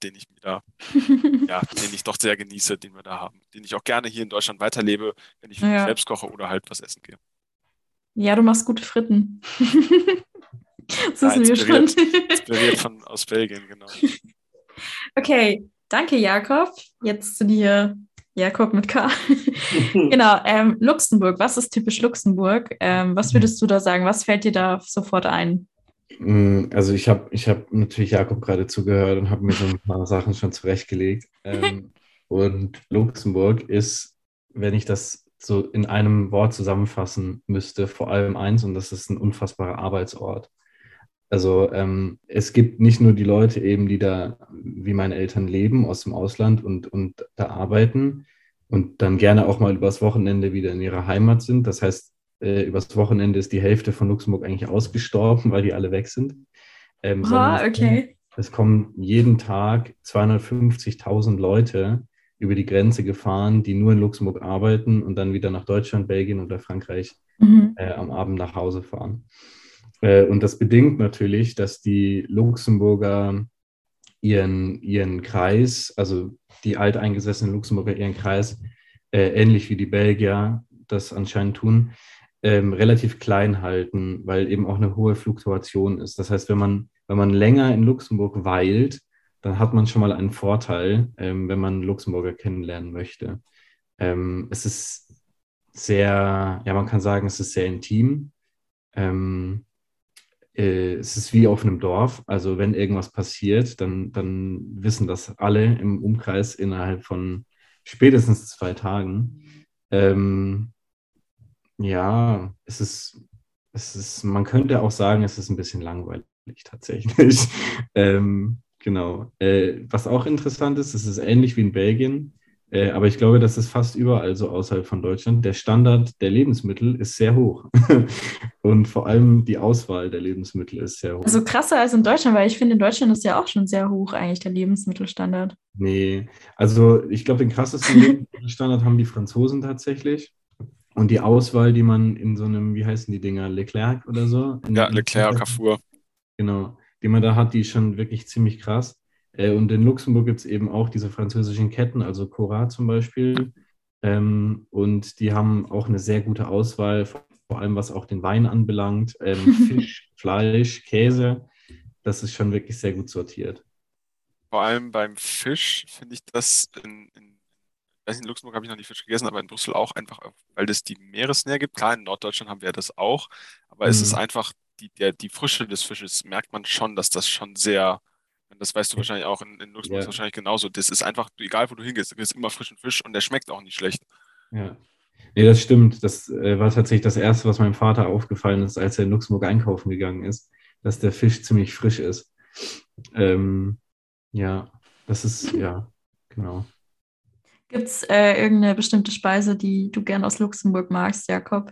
den ich doch sehr genieße, den wir da haben, den ich auch gerne hier in Deutschland weiterlebe, wenn ich für mich Ja. selbst koche oder halt was essen gehe. Ja, du machst gute Fritten. Das Ja, wissen wir schon. inspiriert aus Belgien, genau. Okay. Danke, Jakob. Jetzt zu dir, Jakob mit K. Genau, Luxemburg. Was ist typisch Luxemburg? Was würdest du da sagen? Was fällt dir da sofort ein? Also ich hab natürlich Jakob gerade zugehört und habe mir so ein paar Sachen schon zurechtgelegt. Und Luxemburg ist, wenn ich das so in einem Wort zusammenfassen müsste, vor allem eins, und das ist ein unfassbarer Arbeitsort. Also es gibt nicht nur die Leute eben, die da wie meine Eltern leben aus dem Ausland und da arbeiten und dann gerne auch mal übers Wochenende wieder in ihrer Heimat sind. Das heißt, übers Wochenende ist die Hälfte von Luxemburg eigentlich ausgestorben, weil die alle weg sind. Sondern Ah, okay. es kommen jeden Tag 250.000 Leute über die Grenze gefahren, die nur in Luxemburg arbeiten und dann wieder nach Deutschland, Belgien oder Frankreich Mhm. am Abend nach Hause fahren. Und das bedingt natürlich, dass die Luxemburger ihren Kreis, also die alteingesessenen Luxemburger ihren Kreis, ähnlich wie die Belgier das anscheinend tun, relativ klein halten, weil eben auch eine hohe Fluktuation ist. Das heißt, wenn man länger in Luxemburg weilt, dann hat man schon mal einen Vorteil, wenn man Luxemburger kennenlernen möchte. Es ist sehr, ja, man kann sagen, es ist sehr intim. Ähm, Es ist wie auf einem Dorf. Also wenn irgendwas passiert, dann wissen das alle im Umkreis innerhalb von spätestens 2 Tagen. Ähm, ja, man könnte auch sagen, es ist ein bisschen langweilig tatsächlich. Genau. Was auch interessant ist, es ist ähnlich wie in Belgien, aber ich glaube, das ist fast überall so außerhalb von Deutschland. Der Standard der Lebensmittel ist sehr hoch. Und vor allem die Auswahl der Lebensmittel ist sehr Also hoch. krasser als in Deutschland, weil ich finde, in Deutschland ist ja auch schon sehr hoch eigentlich der Lebensmittelstandard. Nee, also ich glaube, den krassesten Lebensmittelstandard haben die Franzosen tatsächlich. Und die Auswahl, die man in so einem, wie heißen die Dinger, Leclerc oder so, Ja, Leclerc, Carrefour. genau, die man da hat, die ist schon wirklich ziemlich krass. Und in Luxemburg gibt es eben auch diese französischen Ketten, also Cora zum Beispiel. Und die haben auch eine sehr gute Auswahl, vor allem was auch den Wein anbelangt. Fisch, Fleisch, Käse, das ist schon wirklich sehr gut sortiert. Vor allem beim Fisch finde ich das weiß nicht, in Luxemburg habe ich noch nie Fisch gegessen, aber in Brüssel auch einfach, weil es die Meeresnähe gibt. Klar, in Norddeutschland haben wir das auch, aber es ist Hm. einfach die Frische des Fisches, merkt man schon, dass das schon sehr, das weißt du wahrscheinlich auch, in Luxemburg ist es Ja, wahrscheinlich genauso. Das ist einfach, egal wo du hingehst, du kriegst immer frischen Fisch und der schmeckt auch nicht schlecht. ja. Nee, das stimmt. Das war tatsächlich das Erste, was meinem Vater aufgefallen ist, als er in Luxemburg einkaufen gegangen ist, dass der Fisch ziemlich frisch ist. Ähm, ja, das ist, ja, genau. Gibt es irgendeine bestimmte Speise, die du gern aus Luxemburg magst, Jakob?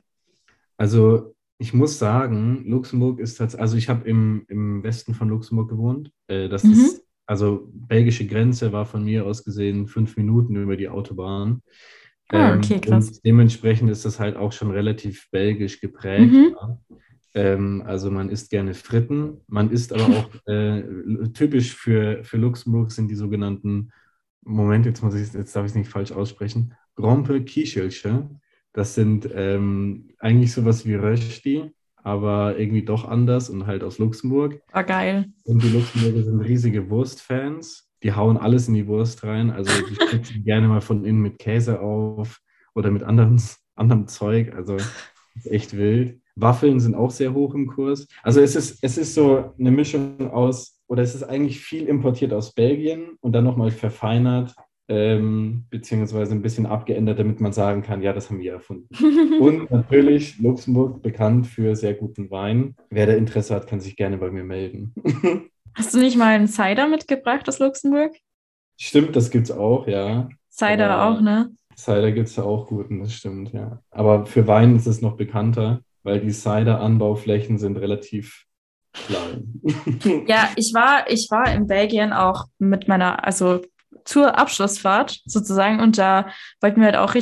Also ich muss sagen, Luxemburg ist tatsächlich, also ich habe im Westen von Luxemburg gewohnt. Das Mhm. ist, also belgische Grenze war von mir aus gesehen 5 Minuten über die Autobahn. Ah, okay, krass. Und dementsprechend ist das halt auch schon relativ belgisch geprägt. Mhm. Ja. Also man isst gerne Fritten, man isst aber auch typisch für Luxemburg sind die sogenannten, Moment, jetzt darf ich es nicht falsch aussprechen, Grompe Kichelsche. Das sind eigentlich sowas wie Rösti, aber irgendwie doch anders und halt aus Luxemburg. War geil. Und die Luxemburger sind riesige Wurstfans. Die hauen alles in die Wurst rein. Also die spritzen gerne mal von innen mit Käse auf oder mit anderem Zeug. Also ist echt wild. Waffeln sind auch sehr hoch im Kurs. Also es ist so eine Mischung aus, oder es ist eigentlich viel importiert aus Belgien und dann nochmal verfeinert, beziehungsweise ein bisschen abgeändert, damit man sagen kann, ja, das haben wir erfunden. Und natürlich Luxemburg bekannt für sehr guten Wein. Wer da Interesse hat, kann sich gerne bei mir melden. Hast du nicht mal einen Cider mitgebracht aus Luxemburg? Stimmt, das gibt's auch, ja. Cider auch, Aber ne? Cider gibt's ja auch guten, das stimmt, ja. Aber für Wein ist es noch bekannter, weil die Cider-Anbauflächen sind relativ klein. Ja, ich war in Belgien auch mit also zur Abschlussfahrt sozusagen und da wollten wir halt auch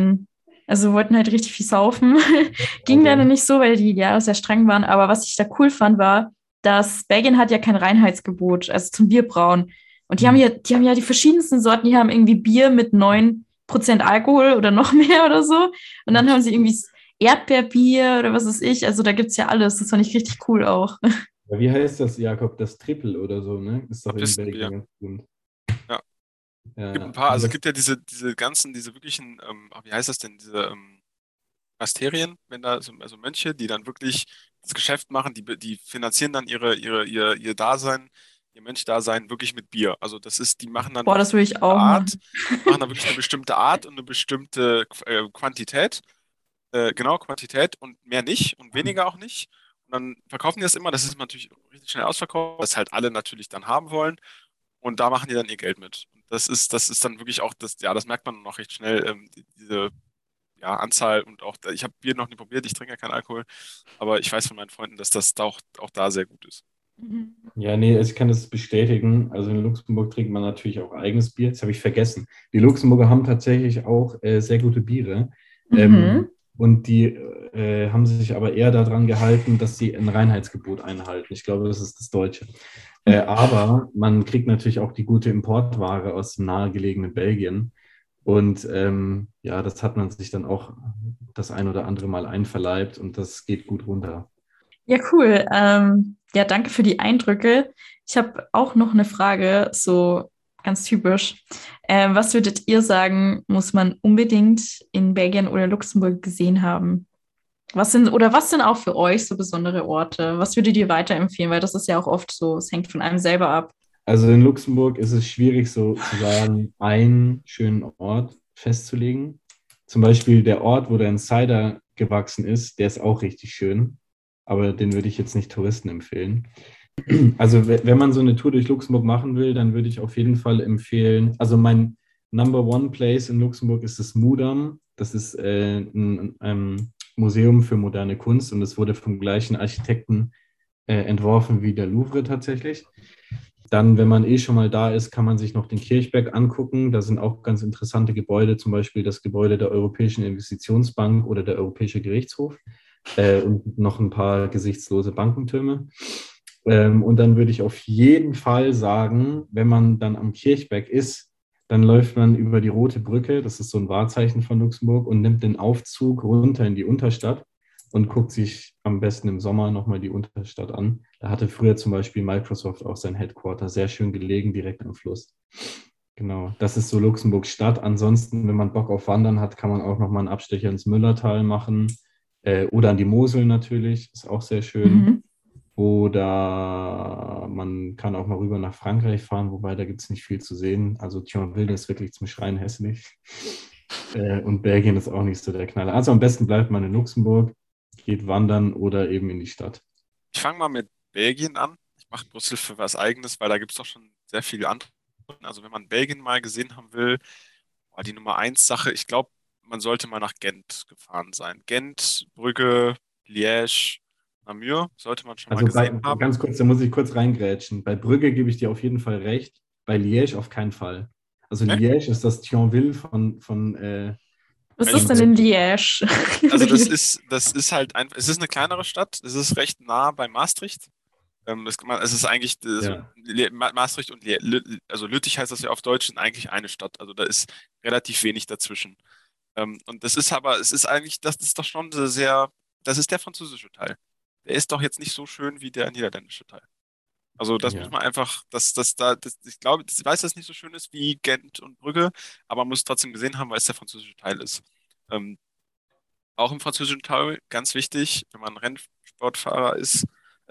also wollten halt richtig viel saufen. Ging leider Also, nicht so, weil die Jahre sehr streng waren, aber was ich da cool fand, war, dass Belgien hat ja kein Reinheitsgebot, also zum Bierbrauen. Und hm, die haben ja die verschiedensten Sorten, die haben irgendwie Bier mit 9% Alkohol oder noch mehr oder so. Und dann haben sie irgendwie Erdbeerbier oder was weiß ich. Also da gibt es ja alles. Das fand ich richtig cool auch. ja, wie heißt das, Jakob? Das Triple oder so, ne? Ist doch in Belgien Pistenbier. ganz gut. Ja. Es gibt ein Ja, paar, nee, also es das, gibt ja diese ganzen, diese wirklichen, wie heißt das denn, diese Monasterien, wenn da so also Mönche, die dann wirklich das Geschäft machen, die finanzieren dann ihr Dasein, ihr Mönchdasein wirklich mit Bier. Also das ist, die machen dann Boah, wirklich das eine will ich bestimmte auch Art, machen. machen dann wirklich eine bestimmte Art und eine bestimmte Quantität. Genau, Quantität und mehr nicht und weniger auch nicht. Und dann verkaufen die das immer, das ist natürlich richtig schnell ausverkauft, was halt alle natürlich dann haben wollen. Und da machen die dann ihr Geld mit. Und das ist dann wirklich auch, ja, das merkt man noch recht schnell, diese ja, Anzahl und auch, ich habe Bier noch nie probiert, ich trinke ja keinen Alkohol, aber ich weiß von meinen Freunden, dass das da auch da sehr gut ist. Mhm. ja, nee, also ich kann das bestätigen. Also in Luxemburg trinkt man natürlich auch eigenes Bier. Das habe ich vergessen. Die Luxemburger haben tatsächlich auch sehr gute Biere. Mhm. Und die haben sich aber eher daran gehalten, dass sie ein Reinheitsgebot einhalten. Ich glaube, das ist das Deutsche. Aber man kriegt natürlich auch die gute Importware aus dem nahegelegenen Belgien. Und ja, das hat man sich dann auch das ein oder andere Mal einverleibt und das geht gut runter. Ja, cool. Ja, danke für die Eindrücke. Ich habe auch noch eine Frage, so ganz typisch. Was würdet ihr sagen, muss man unbedingt in Belgien oder Luxemburg gesehen haben? Was sind auch für euch so besondere Orte? Was würdet ihr weiterempfehlen? Weil das ist ja auch oft so, es hängt von einem selber ab. Also in Luxemburg ist es schwierig, sozusagen einen schönen Ort festzulegen. Zum Beispiel der Ort, wo der Cider gewachsen ist, der ist auch richtig schön, aber den würde ich jetzt nicht Touristen empfehlen. Also wenn man so eine Tour durch Luxemburg machen will, dann würde ich auf jeden Fall empfehlen, also mein Number One Place in Luxemburg ist das Mudam. Das ist ein Museum für moderne Kunst und es wurde vom gleichen Architekten entworfen wie der Louvre tatsächlich. Dann, wenn man schon mal da ist, kann man sich noch den Kirchberg angucken. Da sind auch ganz interessante Gebäude, zum Beispiel das Gebäude der Europäischen Investitionsbank oder der Europäische Gerichtshof und noch ein paar gesichtslose Bankentürme. Und dann würde ich auf jeden Fall sagen, wenn man dann am Kirchberg ist, dann läuft man über die Rote Brücke, das ist so ein Wahrzeichen von Luxemburg, und nimmt den Aufzug runter in die Unterstadt und guckt sich am besten im Sommer nochmal die Unterstadt an. Da hatte früher zum Beispiel Microsoft auch sein Headquarter, sehr schön gelegen, direkt am Fluss. Genau, das ist so Luxemburg Stadt. Ansonsten, wenn man Bock auf Wandern hat, kann man auch nochmal einen Abstecher ins Müllertal machen oder an die Mosel natürlich, ist auch sehr schön. Mhm. Oder man kann auch mal rüber nach Frankreich fahren, wobei da gibt es nicht viel zu sehen. Also Thionville ist wirklich zum Schreien hässlich. Und Belgien ist auch nicht so der Knaller. Also am besten bleibt man in Luxemburg, geht wandern oder eben in die Stadt. Ich fange mal mit Belgien an. Ich mache Brüssel für was Eigenes, weil da gibt es doch schon sehr viele Antworten. Also wenn man Belgien mal gesehen haben will, war die Nummer eins Sache, ich glaube, man sollte mal nach Gent gefahren sein. Gent, Brügge, Liège, Namur sollte man schon mal Also gesehen haben. ganz kurz, da muss ich kurz reingrätschen. Bei Brügge gebe ich dir auf jeden Fall recht, bei Liège auf keinen Fall. Also Ne? Liège ist das Thionville Was ist Ich, von denn in Belgien. Liège? also das ist halt einfach, es ist eine kleinere Stadt, es ist recht nah bei Maastricht. Es ist eigentlich so Ja. Maastricht und also Lüttich heißt das ja auf Deutsch, sind eigentlich eine Stadt. Also da ist relativ wenig dazwischen. Und das ist aber, es ist eigentlich, das ist doch schon sehr, das ist der französische Teil. Der ist doch jetzt nicht so schön wie der niederländische Teil. Also das muss Ja. man einfach, ich glaube, ich weiß, dass es nicht so schön ist wie Gent und Brügge, aber man muss es trotzdem gesehen haben, weil es der französische Teil ist. Ähm, Auch im französischen Teil, ganz wichtig, wenn man Rennsportfahrer ist,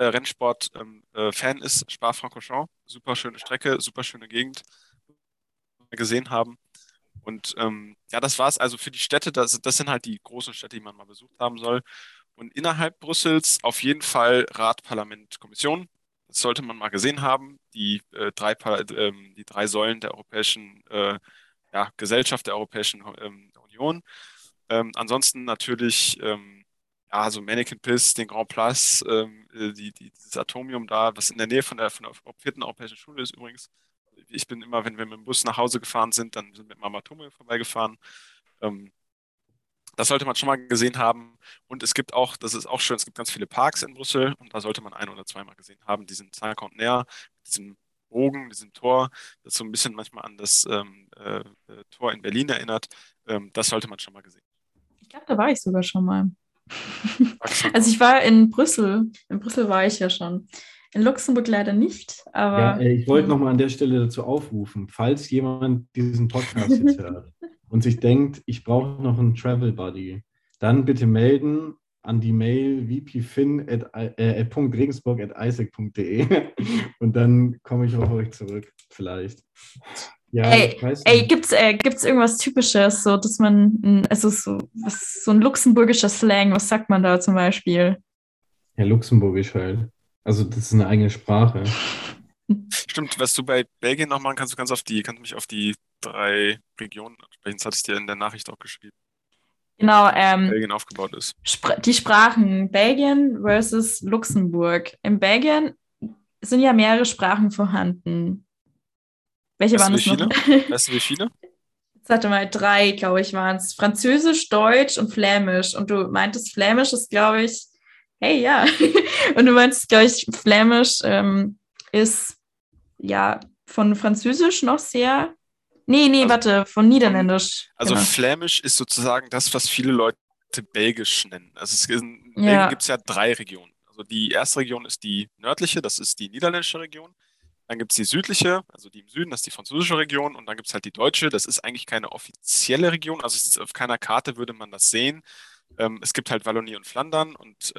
Fan ist, Spa-Francorchamps, super schöne Strecke, super schöne Gegend gesehen haben. Und ja, das war's. Also für die Städte, das sind halt die großen Städte, die man mal besucht haben soll. Und innerhalb Brüssels auf jeden Fall Rat, Parlament, Kommission. Das sollte man mal gesehen haben. Die drei Säulen der Europäischen ja, Gesellschaft der Europäischen Union. Ansonsten natürlich ja, so Mannequin Piss, den Grand Place, dieses Atomium da, was in der Nähe von der vierten Europäischen Schule ist übrigens. Ich bin immer, wenn wir mit dem Bus nach Hause gefahren sind, dann sind wir mit Mama Atomium vorbeigefahren. Ähm, Das sollte man schon mal gesehen haben. Und es gibt auch, das ist auch schön, es gibt ganz viele Parks in Brüssel und da sollte man ein- oder zweimal gesehen haben. Diesen Cinquantenaire, diesem Bogen, diesem Tor, das so ein bisschen manchmal an das Tor in Berlin erinnert. Das sollte man schon mal gesehen Ich glaube, da war ich sogar schon mal. haben. Also ich war in Brüssel. In Brüssel war ich ja schon. In Luxemburg leider nicht, Ja, aber ich wollte nochmal an der Stelle dazu aufrufen, falls jemand diesen Podcast jetzt hört und sich denkt, ich brauche noch einen Travel Buddy, dann bitte melden an die Mail vpfin.regensburg@isaac.de und dann komme ich auf euch zurück, vielleicht. Ja, ich weiß nicht. gibt's irgendwas Typisches, so dass man, also so ein luxemburgischer Slang, was sagt man da zum Beispiel? Ja, Luxemburgisch halt. Also das ist eine eigene Sprache. Stimmt, was du bei Belgien noch machen kannst, kannst mich auf die 3 Regionen ansprechen. Das hatte ich dir in der Nachricht auch geschrieben, Genau, wie Belgien aufgebaut ist. die Sprachen Belgien versus Luxemburg. In Belgien sind ja mehrere Sprachen vorhanden. Welche Weißt waren du, wie es noch? viele? Weißt du, wie viele? Jetzt hatte mal 3, glaube ich, waren es. Französisch, Deutsch und Flämisch. Und du meintest, Flämisch ist, glaube ich, hey, ja. Und du meinst, glaube ich, Flämisch ist ja von Französisch noch sehr. Nee, Also, warte, von Niederländisch. Also Genau. Flämisch ist sozusagen das, was viele Leute Belgisch nennen. In Belgien Ja. gibt es ja 3 Regionen. Also die erste Region ist die nördliche, das ist die niederländische Region. Dann gibt es die südliche, also die im Süden, das ist die französische Region. Und dann gibt es halt die deutsche, das ist eigentlich keine offizielle Region. Also es ist, auf keiner Karte würde man das sehen. Es gibt halt Wallonie und Flandern und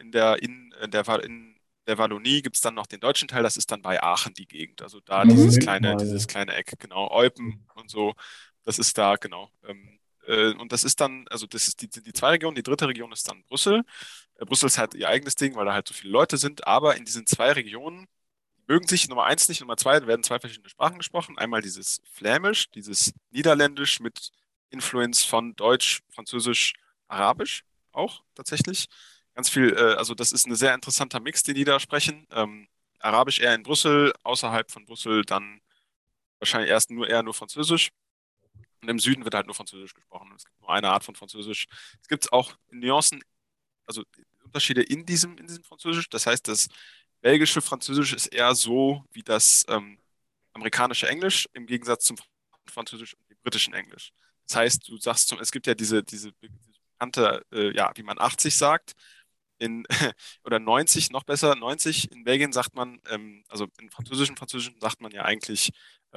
in der Wallonie gibt es dann noch den deutschen Teil, das ist dann bei Aachen die Gegend. Also da Moment dieses mal. kleine Eck, genau, Eupen und so, das ist da, genau. Und das ist dann, also das ist die 2 Regionen, die dritte Region ist dann Brüssel. Brüssel ist halt ihr eigenes Ding, weil da halt so viele Leute sind, aber in diesen 2 Regionen mögen sich Nummer eins nicht, Nummer zwei werden 2 verschiedene Sprachen gesprochen. Einmal dieses Flämisch, dieses Niederländisch mit Influence von Deutsch, Französisch, Arabisch auch tatsächlich. Ganz viel, also das ist ein sehr interessanter Mix, den die da sprechen. Arabisch eher in Brüssel, außerhalb von Brüssel dann wahrscheinlich eher nur Französisch. Und im Süden wird halt nur Französisch gesprochen. Es gibt nur eine Art von Französisch. Es gibt auch Nuancen, also Unterschiede in diesem Französisch. Das heißt, das belgische Französisch ist eher so wie das amerikanische Englisch im Gegensatz zum Französisch und dem britischen Englisch. Das heißt, es gibt ja diese bekannte, ja, wie man 80 sagt, in, oder 90, noch besser, 90. In Belgien sagt man, also in Französischen sagt man ja eigentlich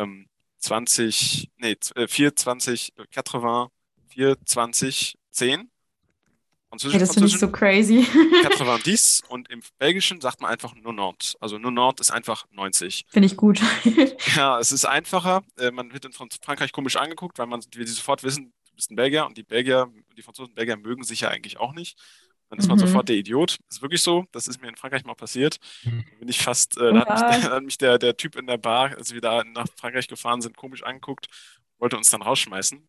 4, 20, 80, 4, 20, 10. Hey, das finde ich so crazy. 90 und im Belgischen sagt man einfach 90. Also 90 ist einfach 90. Finde ich gut. Ja, es ist einfacher. Man wird in Frankreich komisch angeguckt, weil die sofort wissen, du bist ein Belgier und die Franzosen und Belgier mögen sich ja eigentlich auch nicht. Dann ist man Mhm. sofort der Idiot. Das ist wirklich so. Das ist mir in Frankreich mal passiert. Da bin ich fast, Oha. da hat mich der Typ in der Bar, als wir da nach Frankreich gefahren sind, komisch angeguckt, wollte uns dann rausschmeißen.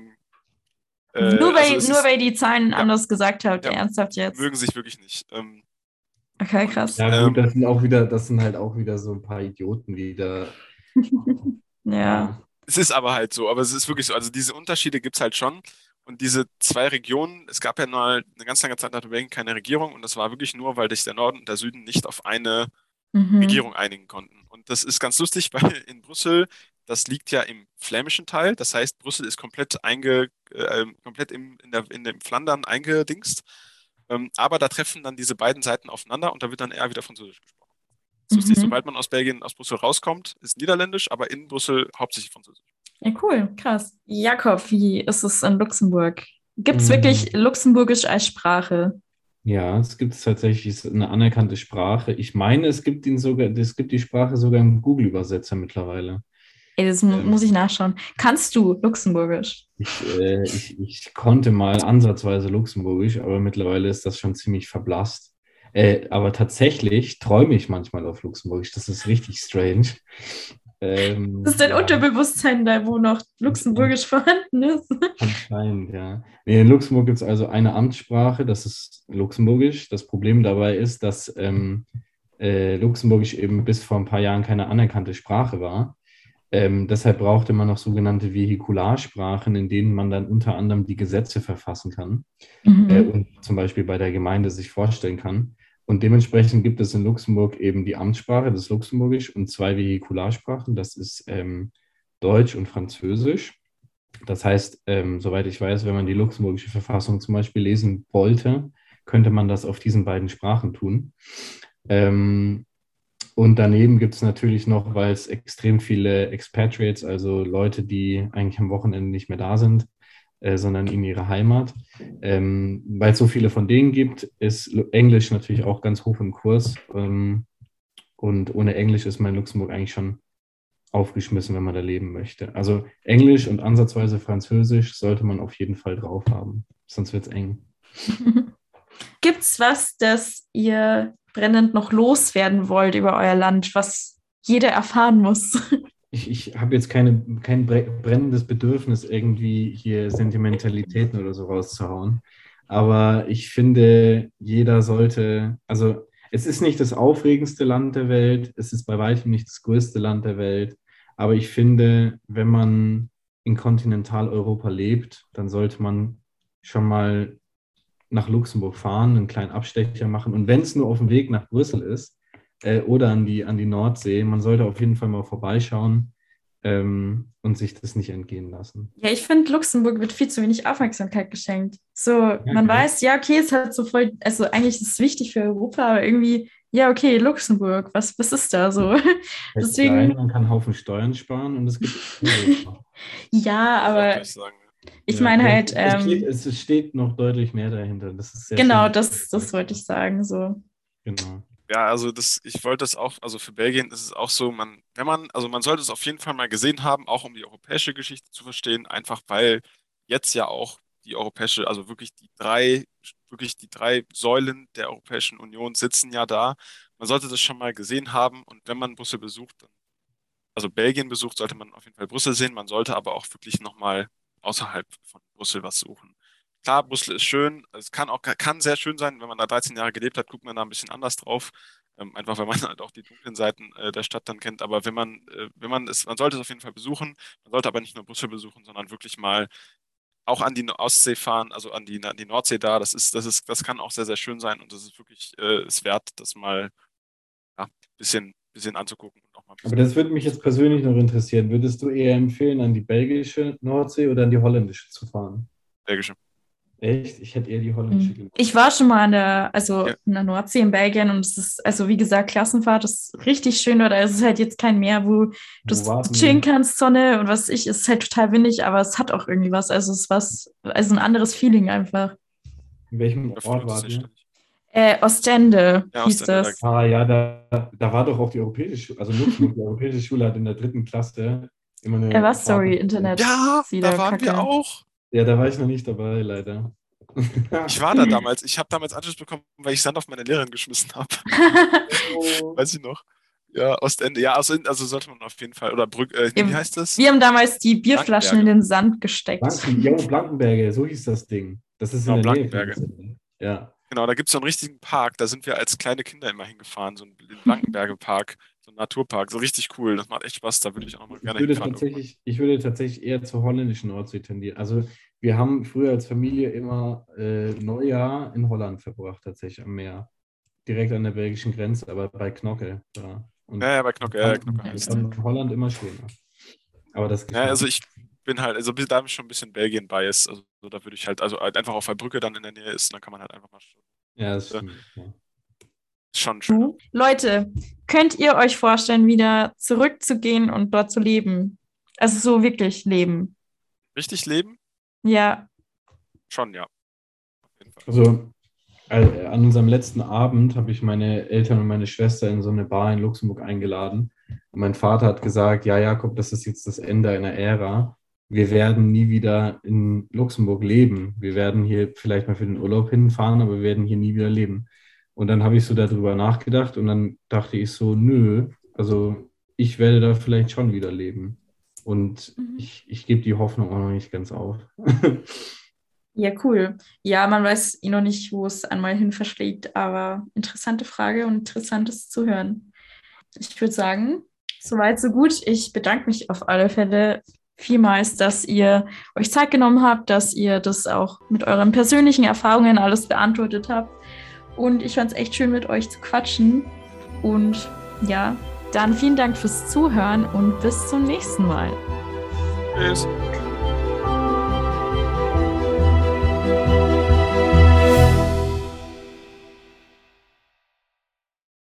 Also das Nur ist, weil die Zahlen ja, anders gesagt habt, ja, ernsthaft jetzt. mögen sich wirklich nicht. Okay, Und krass. Ja, gut, das sind halt auch wieder so ein paar Idioten, die da, Ja. ja. es ist aber halt so, aber es ist wirklich so. Also diese Unterschiede gibt es halt schon. Und diese 2 Regionen, es gab ja mal eine ganz lange Zeit nach Belgien keine Regierung und das war wirklich nur, weil sich der Norden und der Süden nicht auf eine Mhm. Regierung einigen konnten. Und das ist ganz lustig, weil in Brüssel, das liegt ja im flämischen Teil, das heißt, Brüssel ist komplett in dem Flandern eingedingst. Aber da treffen dann diese beiden Seiten aufeinander und da wird dann eher wieder Französisch gesprochen. Das ist lustig, Mhm. sobald man aus Brüssel rauskommt, ist Niederländisch, aber in Brüssel hauptsächlich Französisch. Ja, cool, krass. Jakob, wie ist es in Luxemburg? Gibt es Mm, wirklich Luxemburgisch als Sprache? Ja, es gibt tatsächlich, es ist eine anerkannte Sprache. Ich meine, es gibt die Sprache sogar im Google-Übersetzer mittlerweile. Ey, das Ähm, muss ich nachschauen. Kannst du Luxemburgisch? ich konnte mal ansatzweise Luxemburgisch, aber mittlerweile ist das schon ziemlich verblasst. Aber tatsächlich träume ich manchmal auf Luxemburgisch. Das ist richtig strange. Das ist dein Ja, Unterbewusstsein da, wo noch Luxemburgisch vorhanden ist. anscheinend, ja. Nee, in Luxemburg gibt es also eine Amtssprache, das ist Luxemburgisch. Das Problem dabei ist, dass Luxemburgisch eben bis vor ein paar Jahren keine anerkannte Sprache war. Deshalb brauchte man noch sogenannte Vehikularsprachen, in denen man dann unter anderem die Gesetze verfassen kann Mhm. und zum Beispiel bei der Gemeinde sich vorstellen kann. Und dementsprechend gibt es in Luxemburg eben die Amtssprache, das Luxemburgisch, und 2 Vehikularsprachen, das ist Deutsch und Französisch. Das heißt, soweit ich weiß, wenn man die luxemburgische Verfassung zum Beispiel lesen wollte, könnte man das auf diesen beiden Sprachen tun. Ähm, Und daneben gibt es natürlich noch, weil es extrem viele Expatriates, also Leute, die eigentlich am Wochenende nicht mehr da sind, sondern in ihre Heimat. Weil es so viele von denen gibt, ist Englisch natürlich auch ganz hoch im Kurs. Und ohne Englisch ist man in Luxemburg eigentlich schon aufgeschmissen, wenn man da leben möchte. Also Englisch und ansatzweise Französisch sollte man auf jeden Fall drauf haben, sonst wird es eng. Gibt's was, das ihr brennend noch loswerden wollt über euer Land, was jeder erfahren muss? Ich habe jetzt kein brennendes Bedürfnis, irgendwie hier Sentimentalitäten oder so rauszuhauen. Aber ich finde, jeder sollte, also es ist nicht das aufregendste Land der Welt, es ist bei weitem nicht das größte Land der Welt. Aber ich finde, wenn man in Kontinentaleuropa lebt, dann sollte man schon mal nach Luxemburg fahren, einen kleinen Abstecher machen. Und wenn es nur auf dem Weg nach Brüssel ist oder an die Nordsee, man sollte auf jeden Fall mal vorbeischauen und sich das nicht entgehen lassen. Ja, ich finde, Luxemburg wird viel zu wenig Aufmerksamkeit geschenkt. So, Ja, man okay. weiß, ja, okay, es hat so voll, also eigentlich ist es wichtig für Europa, aber irgendwie, ja, okay, Luxemburg, was ist da so? Fällt Deswegen, klein, man kann einen Haufen Steuern sparen und es gibt Europa. ja, Auch aber gleich sagen. ich Ja, meine aber halt, es steht noch deutlich mehr dahinter. Das ist sehr genau, schön. das wollte ich sagen, so. Genau. Ja, also ich wollte das auch, also für Belgien ist es auch so, man sollte es auf jeden Fall mal gesehen haben, auch um die europäische Geschichte zu verstehen, einfach weil jetzt ja auch die europäische, also wirklich die drei Säulen der Europäischen Union sitzen ja da. Man sollte das schon mal gesehen haben und wenn man Brüssel besucht, also Belgien besucht, sollte man auf jeden Fall Brüssel sehen. Man sollte aber auch wirklich nochmal außerhalb von Brüssel was suchen. Klar, Brüssel ist schön. Es kann sehr schön sein, wenn man da 13 Jahre gelebt hat, guckt man da ein bisschen anders drauf. Einfach weil man halt auch die dunklen Seiten der Stadt dann kennt. Aber man sollte es auf jeden Fall besuchen. Man sollte aber nicht nur Brüssel besuchen, sondern wirklich mal auch an die Ostsee fahren, also an die Nordsee da. Das kann auch sehr, sehr schön sein und das ist wirklich es wert, das mal ja, bisschen anzugucken und auch mal ein Aber bisschen das würde mich jetzt persönlich noch interessieren. Würdest du eher empfehlen, an die belgische Nordsee oder an die holländische zu fahren? Belgische. Echt? Ich hätte eher die holländische genommen. Ich war schon mal Ja. in der Nordsee in Belgien und es ist, also wie gesagt, Klassenfahrt ist richtig schön dort. Also es ist halt jetzt kein Meer, wo du warten chillen wir? kannst, Sonne und was weiß ich, es ist halt total windig, aber es hat auch irgendwie was. Also also ein anderes Feeling einfach. In welchem Oder Ort Flut ist wart nicht ihr? ständig. Ostende Ja, hieß Ostende, das. Ja, da war doch auch die europäische Schule, also Luxemburg, die europäische Schule hat in der 3. Klasse immer eine Was? Sorry, Fahrt. Internet. Ja, Ist da wieder waren wir Kacke. auch. Ja, da war ich noch nicht dabei, leider. Ich war da damals. Ich habe damals Anschluss bekommen, weil ich Sand auf meine Lehrerin geschmissen habe. Oh. Weiß ich noch. Ja, Ostende. Ja, also sollte man auf jeden Fall. Oder wie heißt das? Wir haben damals die Bierflaschen in Blankenberge. den Sand gesteckt. Blankenberge, so hieß das Ding. Das ist in Genau, der Nähe von Blankenberge. Ostende. Ja. Genau, da gibt es so einen richtigen Park. Da sind wir als kleine Kinder immer hingefahren. So den Blankenberge Park. So ein Naturpark. So richtig cool. Das macht echt Spaß. Da würde ich auch noch mal gerne hinfahren. Ich würde tatsächlich eher zur holländischen Nordsee tendieren. Also wir haben früher als Familie immer Neujahr in Holland verbracht, tatsächlich am Meer. Direkt an der belgischen Grenze, aber bei Knocke. Da. Und Ja, bei Knocke heißt es. in Holland immer schöner. Aber das Ja, gefällt also mir. ich bin halt, also da habe ich schon ein bisschen Belgien-Bias. Also da würde ich also halt einfach auf der Brücke dann in der Nähe ist, dann kann man halt einfach mal schauen. Ja, das stimmt. Ja. Ist schon schön. Leute, könnt ihr euch vorstellen, wieder zurückzugehen und dort zu leben? Also so wirklich leben. Richtig leben? Ja. Schon, ja. Auf jeden Fall. Also an unserem letzten Abend habe ich meine Eltern und meine Schwester in so eine Bar in Luxemburg eingeladen. Und mein Vater hat gesagt, ja, Jakob, das ist jetzt das Ende einer Ära. Wir werden nie wieder in Luxemburg leben. Wir werden hier vielleicht mal für den Urlaub hinfahren, aber wir werden hier nie wieder leben. Und dann habe ich so darüber nachgedacht und dann dachte ich so, nö, also ich werde da vielleicht schon wieder leben. Und ich gebe die Hoffnung auch noch nicht ganz auf. Ja, cool. Ja, man weiß noch nicht, wo es einmal hin verschlägt, aber interessante Frage und interessantes zu hören. Ich würde sagen, soweit, so gut. Ich bedanke mich auf alle Fälle vielmals, dass ihr euch Zeit genommen habt, dass ihr das auch mit euren persönlichen Erfahrungen alles beantwortet habt. Und ich fand es echt schön, mit euch zu quatschen. Und ja, dann vielen Dank fürs Zuhören und bis zum nächsten Mal. Tschüss.